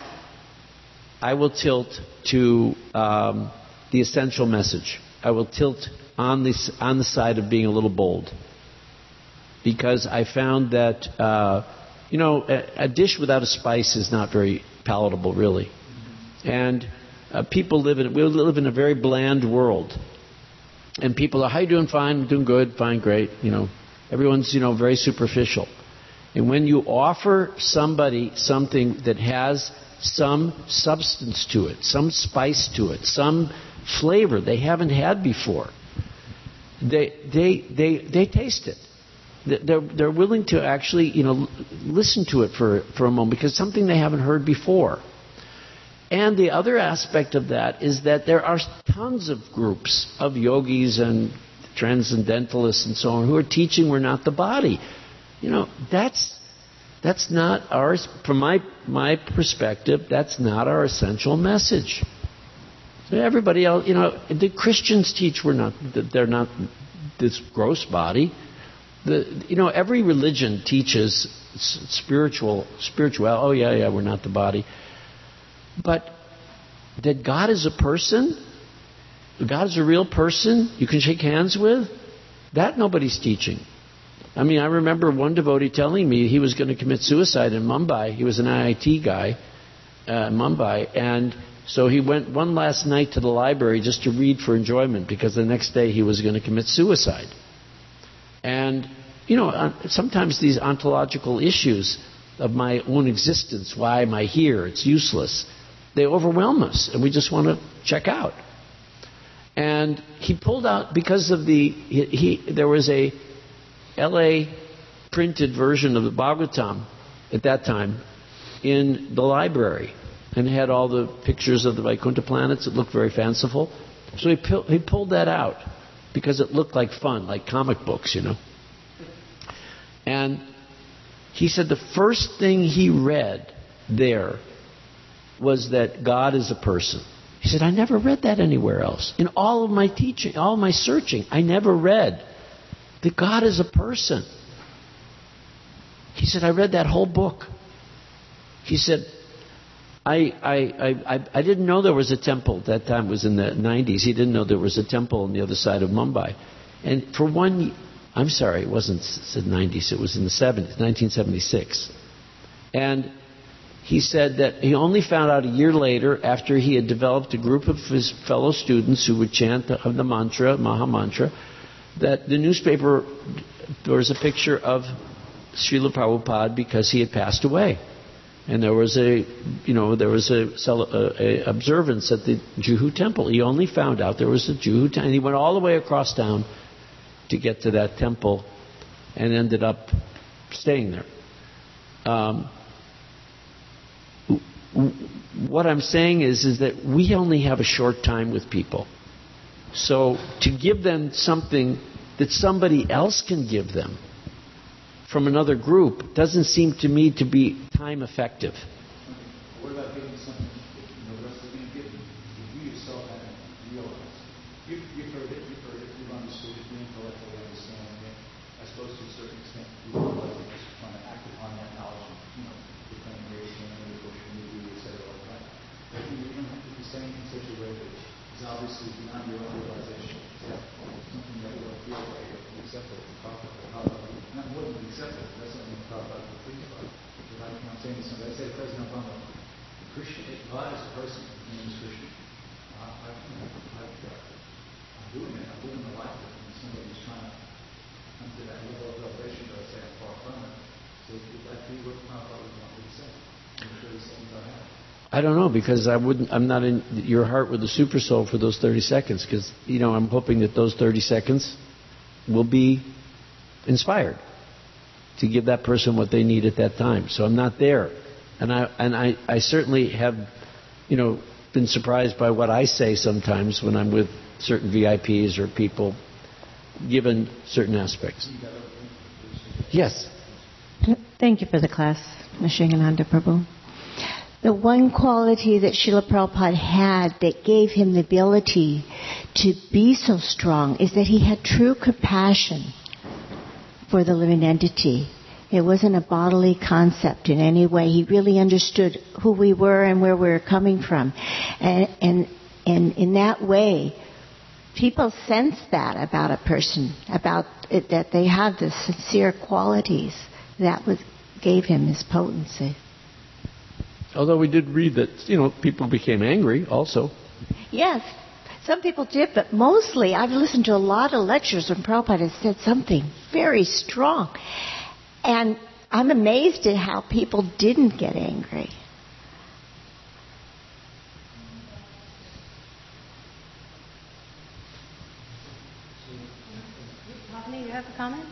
Speaker 1: I will tilt to um, the essential message. I will tilt on the, on the side of being a little bold. Because I found that, uh, you know, a, a dish without a spice is not very palatable, really. And uh, people live in, we live in a very bland world. And people are, how you doing? Fine, doing good, fine, great. You know, everyone's, you know, very superficial. And when you offer somebody something that has some substance to it, some spice to it, some flavor they haven't had before, they they they they taste it. They're they're willing to actually, you know, listen to it for for a moment, because it's something they haven't heard before. And the other aspect of that is that there are tons of groups of yogis and transcendentalists and so on who are teaching we're not the body. You know, that's that's not our, from my my perspective, that's not our essential message. Everybody else, you know, the Christians teach we're not, they're not this gross body. The, you know, every religion teaches spiritual, spiritual. Oh yeah, yeah, we're not the body. But that God is a person, God is a real person you can shake hands with, that nobody's teaching. I mean, I remember one devotee telling me he was going to commit suicide in Mumbai. He was an I I T guy uh, in Mumbai, and so he went one last night to the library just to read for enjoyment, because the next day he was going to commit suicide. And, you know, sometimes these ontological issues of my own existence, why am I here, it's useless, they overwhelm us, and we just want to check out. And he pulled out, because of the, he, he there was a L A printed version of the Bhagavatam at that time in the library, and it had all the pictures of the Vaikuntha planets. It looked very fanciful. So he, pu- he pulled that out because it looked like fun, like comic books, you know. And he said the first thing he read there was that God is a person. He said, I never read that anywhere else. In all of my teaching, all of my searching, I never read that God is a person. He said, I read that whole book. He said, I, I, I, I didn't know there was a temple. At that time, it was in the nineties. He didn't know there was a temple on the other side of Mumbai. And for one, I'm sorry, it wasn't the nineties, it was in the seventies, nineteen seventy-six. And he said that he only found out a year later, after he had developed a group of his fellow students who would chant the, the mantra, Maha Mantra, that the newspaper, there was a picture of Srila Prabhupada because he had passed away. And there was a, you know, there was a, a, a observance at the Juhu temple. He only found out there was a Juhu temple. And he went all the way across town to get to that temple and ended up staying there. Um, what I'm saying is, is that we only have a short time with people. So to give them something that somebody else can give them from another group doesn't seem to me to be time effective.
Speaker 4: What about giving something the rest of you give? If you yourself haven't realized. You, you've heard it, you've heard it, you've understood it, you intellectually understand it. I suppose to a certain extent you realize it, just trying to act upon that knowledge, you know, with veneration and devotion, et cetera, like that. But you don't have to be saying in such a way that is obviously beyond your own realization. Something that you don't feel like acceptable, proper, how about you? Not more than saying to somebody, I say to President Obama, Krishna, God is a person, his name is Krishna. Uh, I, you know, I've, uh, I'm doing it, I'm living the life of it, and somebody's trying to come to that level of revelation, but I say I'm far from it. So if that be what Prabhupada would want me to say, I'm sure he's saying about that.
Speaker 1: I don't know, because I wouldn't. I'm not in your heart with the super soul for those thirty seconds. Because you know, I'm hoping that those thirty seconds will be inspired to give that person what they need at that time. So I'm not there, and I and I, I certainly have, you know, been surprised by what I say sometimes when I'm with certain V I Ps or people, given certain aspects. Yes.
Speaker 5: Thank you for the class, Nishingananda Prabhu. The one quality that Srila Prabhupada had that gave him the ability to be so strong is that he had true compassion for the living entity. It wasn't a bodily concept in any way. He really understood who we were and where we were coming from. And, and, and in that way, people sense that about a person, about it, that they have the sincere qualities. That was, gave him his potency.
Speaker 1: Although we did read that, you know, people became angry also.
Speaker 5: Yes, some people did, but mostly I've listened to a lot of lectures when Prabhupada has said something very strong. And I'm amazed at how people didn't get angry.
Speaker 6: Bhavani, you have a comment?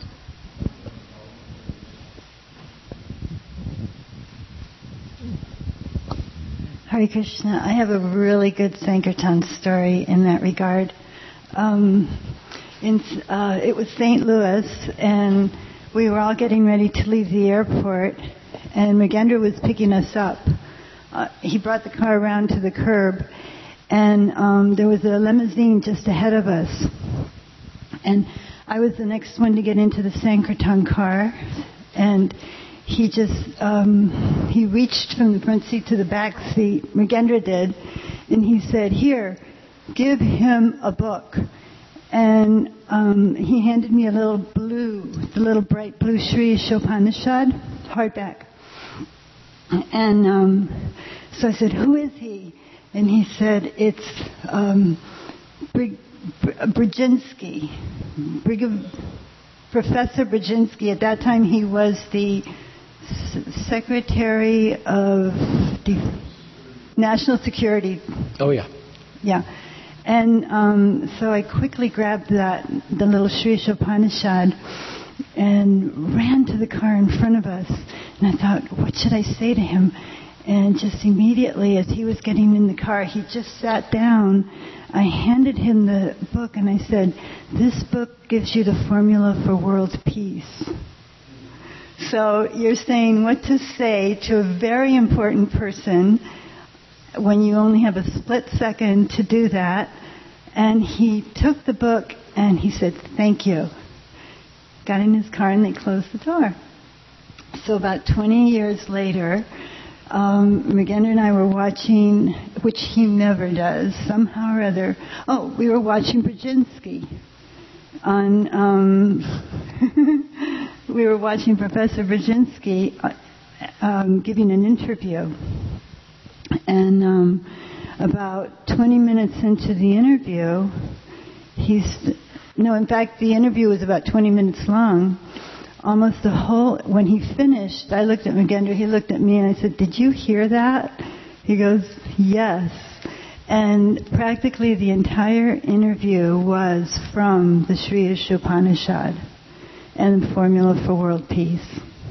Speaker 7: Hare Krishna. I have a really good Sankirtan story in that regard. Um, in, uh, it was Saint Louis, and we were all getting ready to leave the airport, and Mrigendra was picking us up. Uh, he brought the car around to the curb, and um, there was a limousine just ahead of us. And I was the next one to get into the Sankirtan car, and he just, um, he reached from the front seat to the back seat, Mrigendra did, and he said, "Here, give him a book." And um, he handed me a little blue, the little bright blue Sri Ishopanishad, hardback. And um, so I said, "Who is he?" And he said, "It's um, Brig- Brzezinski, Brig- Professor Brzezinski." At that time, he was the S- Secretary of De- National Security.
Speaker 1: Oh, yeah.
Speaker 7: Yeah. And um, so I quickly grabbed that, the little Sri Ishopanishad, and ran to the car in front of us. And I thought, what should I say to him? And just immediately, as he was getting in the car, he just sat down. I handed him the book, and I said, "This book gives you the formula for world peace." So you're saying what to say to a very important person when you only have a split second to do that. And he took the book and he said, "Thank you." Got in his car and they closed the door. So about twenty years later, um, Mrigendra and I were watching, which he never does, somehow or other. Oh, we were watching Brzezinski on, um, we were watching Professor Brzezinski uh, um, giving an interview. And um, about twenty minutes into the interview, he's, no, in fact, the interview was about twenty minutes long. Almost the whole, when he finished, I looked at Mrigendra, he looked at me, and I said, "Did you hear that?" He goes, "Yes." And practically the entire interview was from the Sri Ishopanishad and the Formula for World Peace.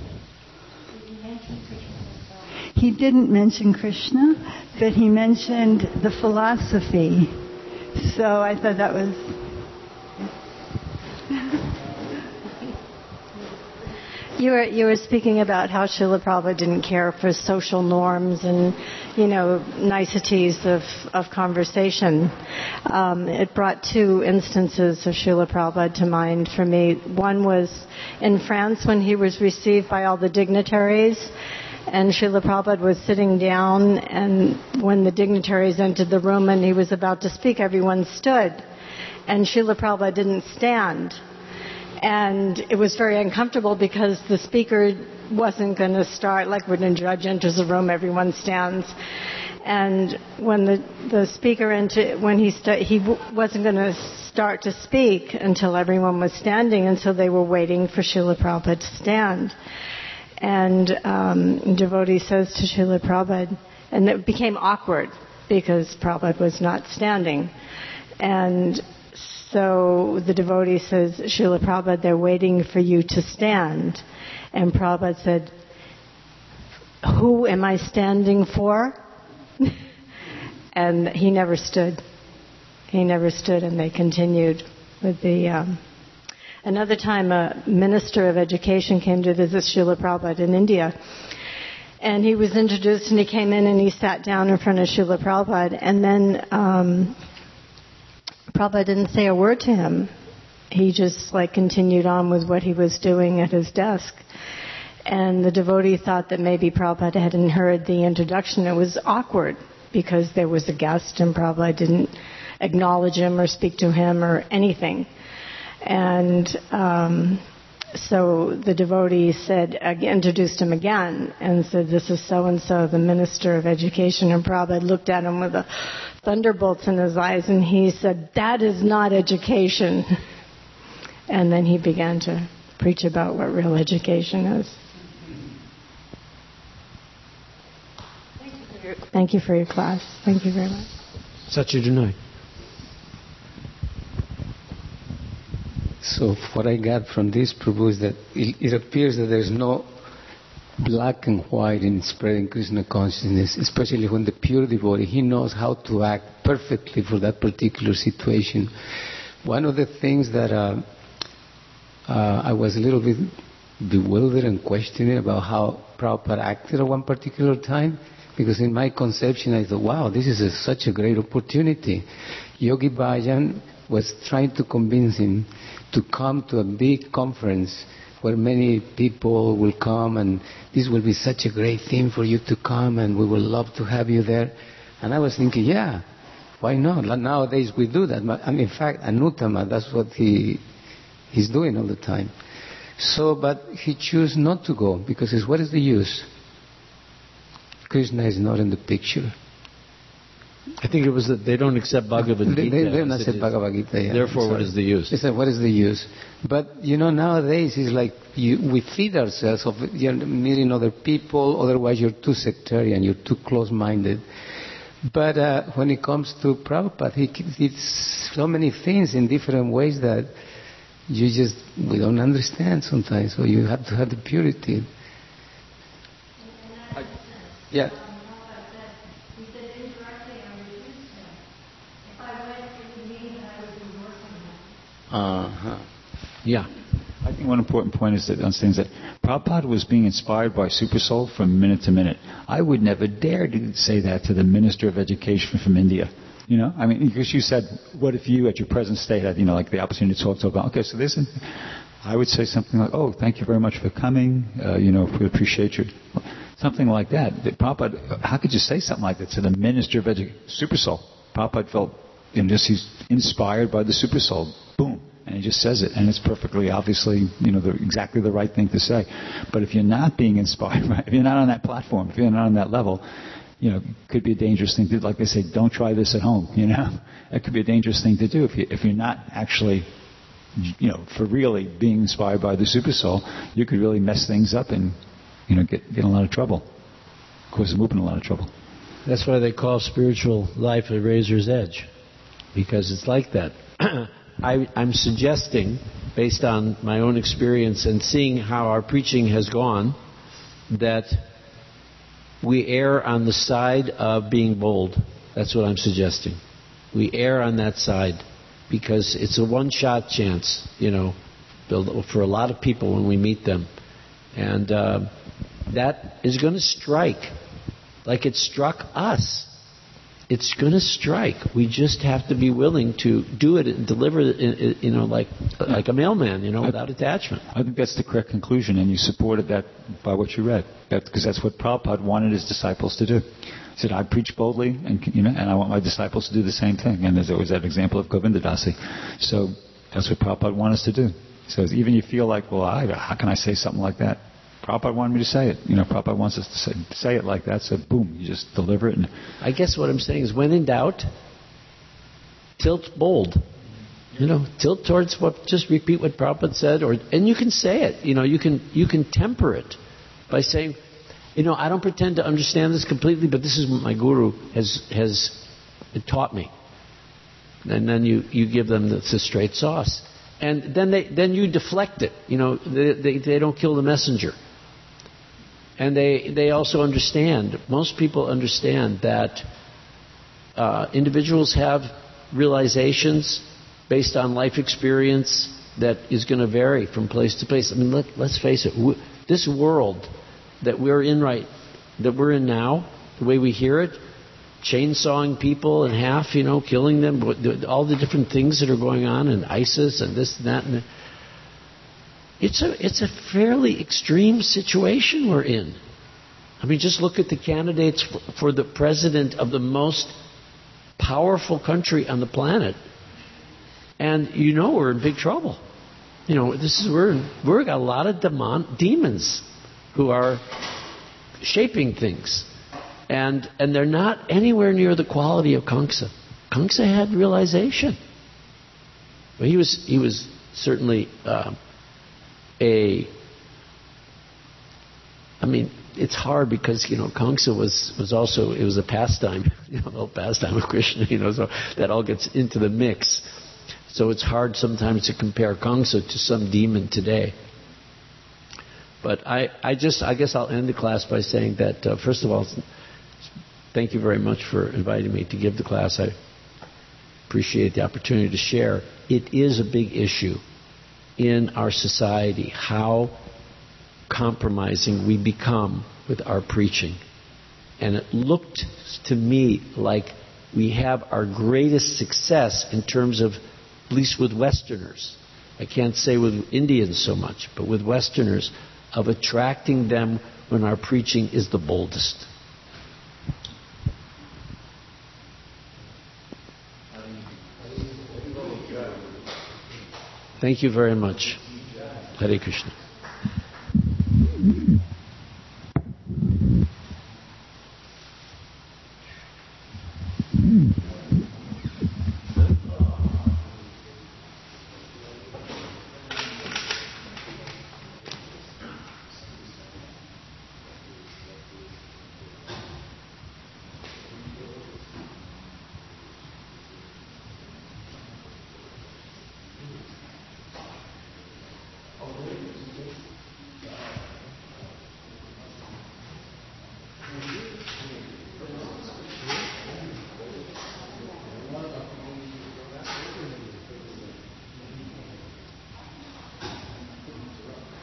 Speaker 7: He didn't mention Krishna, but he mentioned the philosophy. So I thought that was...
Speaker 6: You were you were speaking about how Srila Prabhupada didn't care for social norms and, you know, niceties of, of conversation. Um, it brought two instances of Srila Prabhupada to mind for me. One was in France when he was received by all the dignitaries, and Srila Prabhupada was sitting down, and when the dignitaries entered the room and he was about to speak, everyone stood, and Srila Prabhupada didn't stand. And it was very uncomfortable because the speaker wasn't going to start, like when a judge enters a room, everyone stands. And when the, the speaker, into, when he, st- he w- wasn't going to start to speak until everyone was standing, and so they were waiting for Srila Prabhupada to stand. And um, devotee says to Srila Prabhupada, and it became awkward because Prabhupada was not standing. And so the devotee says, Srila Prabhupada, they're waiting for you to stand. And Prabhupada said, who am I standing for? And he never stood. He never stood, and they continued with the... Um, another time, a minister of education came to visit Srila Prabhupada in India. And he was introduced, and he came in and he sat down in front of Srila Prabhupada. And then um, Prabhupada didn't say a word to him. He just like continued on with what he was doing at his desk. And the devotee thought that maybe Prabhupada hadn't heard the introduction. It was awkward because there was a guest and Prabhupada didn't acknowledge him or speak to him or anything. And um, so the devotee said, uh, introduced him again and said, this is so-and-so, the Minister of Education. And Prabhupada looked at him with the thunderbolts in his eyes and he said, that is not education. And then he began to preach about what real education is. Thank you for your class. Thank you very much.
Speaker 1: Satyajanoy.
Speaker 8: So what I got from this, Prabhu, is that it, it appears that there's no black and white in spreading Krishna consciousness, especially when the pure devotee, he knows how to act perfectly for that particular situation. One of the things that uh, uh, I was a little bit bewildered and questioning about how Prabhupada acted at one particular time, because in my conception I thought, wow, this is a, such a great opportunity. Yogi Bhajan was trying to convince him to come to a big conference where many people will come, and this will be such a great thing for you to come, and we will love to have you there. And I was thinking, yeah, why not? Nowadays we do that. I mean, in fact, Anuttama, that's what he he's doing all the time. So, but he chose not to go because it's, what is the use? Krishna is not in the picture.
Speaker 1: I think it was that they don't accept Bhagavad Gita.
Speaker 8: They, they don't accept Bhagavad Gita. Yeah.
Speaker 1: Therefore, what is the use?
Speaker 8: They said, what is the use? But, you know, nowadays it's like you, we feed ourselves of you're meeting other people, otherwise you're too sectarian, you're too close-minded. But uh, when it comes to Prabhupada, he it's so many things in different ways that you just, we don't understand sometimes, so you have to have the purity. I, yeah.
Speaker 1: Uh-huh. Yeah.
Speaker 3: I think one important point is that understands that Prabhupada was being inspired by Super Soul from minute to minute. I would never dare to say that to the Minister of Education from India. You know, I mean, because you said, what if you, at your present state, had, you know, like the opportunity to talk to about, okay, so this, and I would say something like, oh, thank you very much for coming, uh, you know, we appreciate you. Something like that. Prabhupada, how could you say something like that to the Minister of Education? Super Soul. Prabhupada felt, you know, just he's inspired by the Super Soul. Boom. And he just says it, and it's perfectly, obviously, you know, the, exactly the right thing to say. But if you're not being inspired, right, if you're not on that platform, if you're not on that level, you know, it could be a dangerous thing to do. Like they say, don't try this at home, you know. It could be a dangerous thing to do if, you, if you're not actually, you know, for really being inspired by the Super Soul, you could really mess things up and, you know, get, get in a lot of trouble. Cause the movement a lot of trouble.
Speaker 1: That's why they call spiritual life a razor's edge, because it's like that. I, I'm suggesting, based on my own experience and seeing how our preaching has gone, that we err on the side of being bold. That's what I'm suggesting. We err on that side because it's a one-shot chance, you know, for a lot of people when we meet them. And uh, that is going to strike like it struck us. It's going to strike. We just have to be willing to do it and deliver it, you know, like like a mailman, you know, without attachment.
Speaker 3: I think that's the correct conclusion, and you supported that by what you read, because that's what Prabhupada wanted his disciples to do. He said, "I preach boldly, and you know, and I want my disciples to do the same thing." And there's always that example of Govinda Dasi. So that's what Prabhupada wanted us to do. So even you feel like, well, I, how can I say something like that? Prabhupada wanted me to say it. You know, Prabhupada wants us to say, say it like that, so boom, you just deliver it. And
Speaker 1: I guess what I'm saying is, when in doubt, tilt bold. You know, tilt towards what, just repeat what Prabhupada said, or, and you can say it. You know, you can, you can temper it by saying, you know, I don't pretend to understand this completely, but this is what my guru has, has taught me. And then you, you give them the, the straight sauce. And then they, then you deflect it. You know, they, they, they don't kill the messenger. And they, they also understand, most people understand that uh, individuals have realizations based on life experience that is going to vary from place to place. I mean, let, let's face it, w- this world that we're in right, that we're in now, the way we hear it, chainsawing people in half, you know, killing them, all the different things that are going on, and ISIS and this and that, and it's a it's a fairly extreme situation we're in. I mean, just look at the candidates for, for the president of the most powerful country on the planet. And you know we're in big trouble. You know, this is we're we've got a lot of demon, demons who are shaping things, and and they're not anywhere near the quality of Kamsa. Kamsa had realization. Well, he was he was certainly uh, a. I mean, it's hard because you know Kamsa was was also it was a pastime, you know, the pastime of Krishna. You know, so that all gets into the mix. So it's hard sometimes to compare Kamsa to some demon today. But I, I just, I guess I'll end the class by saying that, uh, first of all, thank you very much for inviting me to give the class. I appreciate the opportunity to share. It is a big issue in our society, how compromising we become with our preaching. And it looked to me like we have our greatest success in terms of, at least with Westerners, I can't say with Indians so much, but with Westerners, of attracting them when our preaching is the boldest. Thank you very much. Hare Krishna.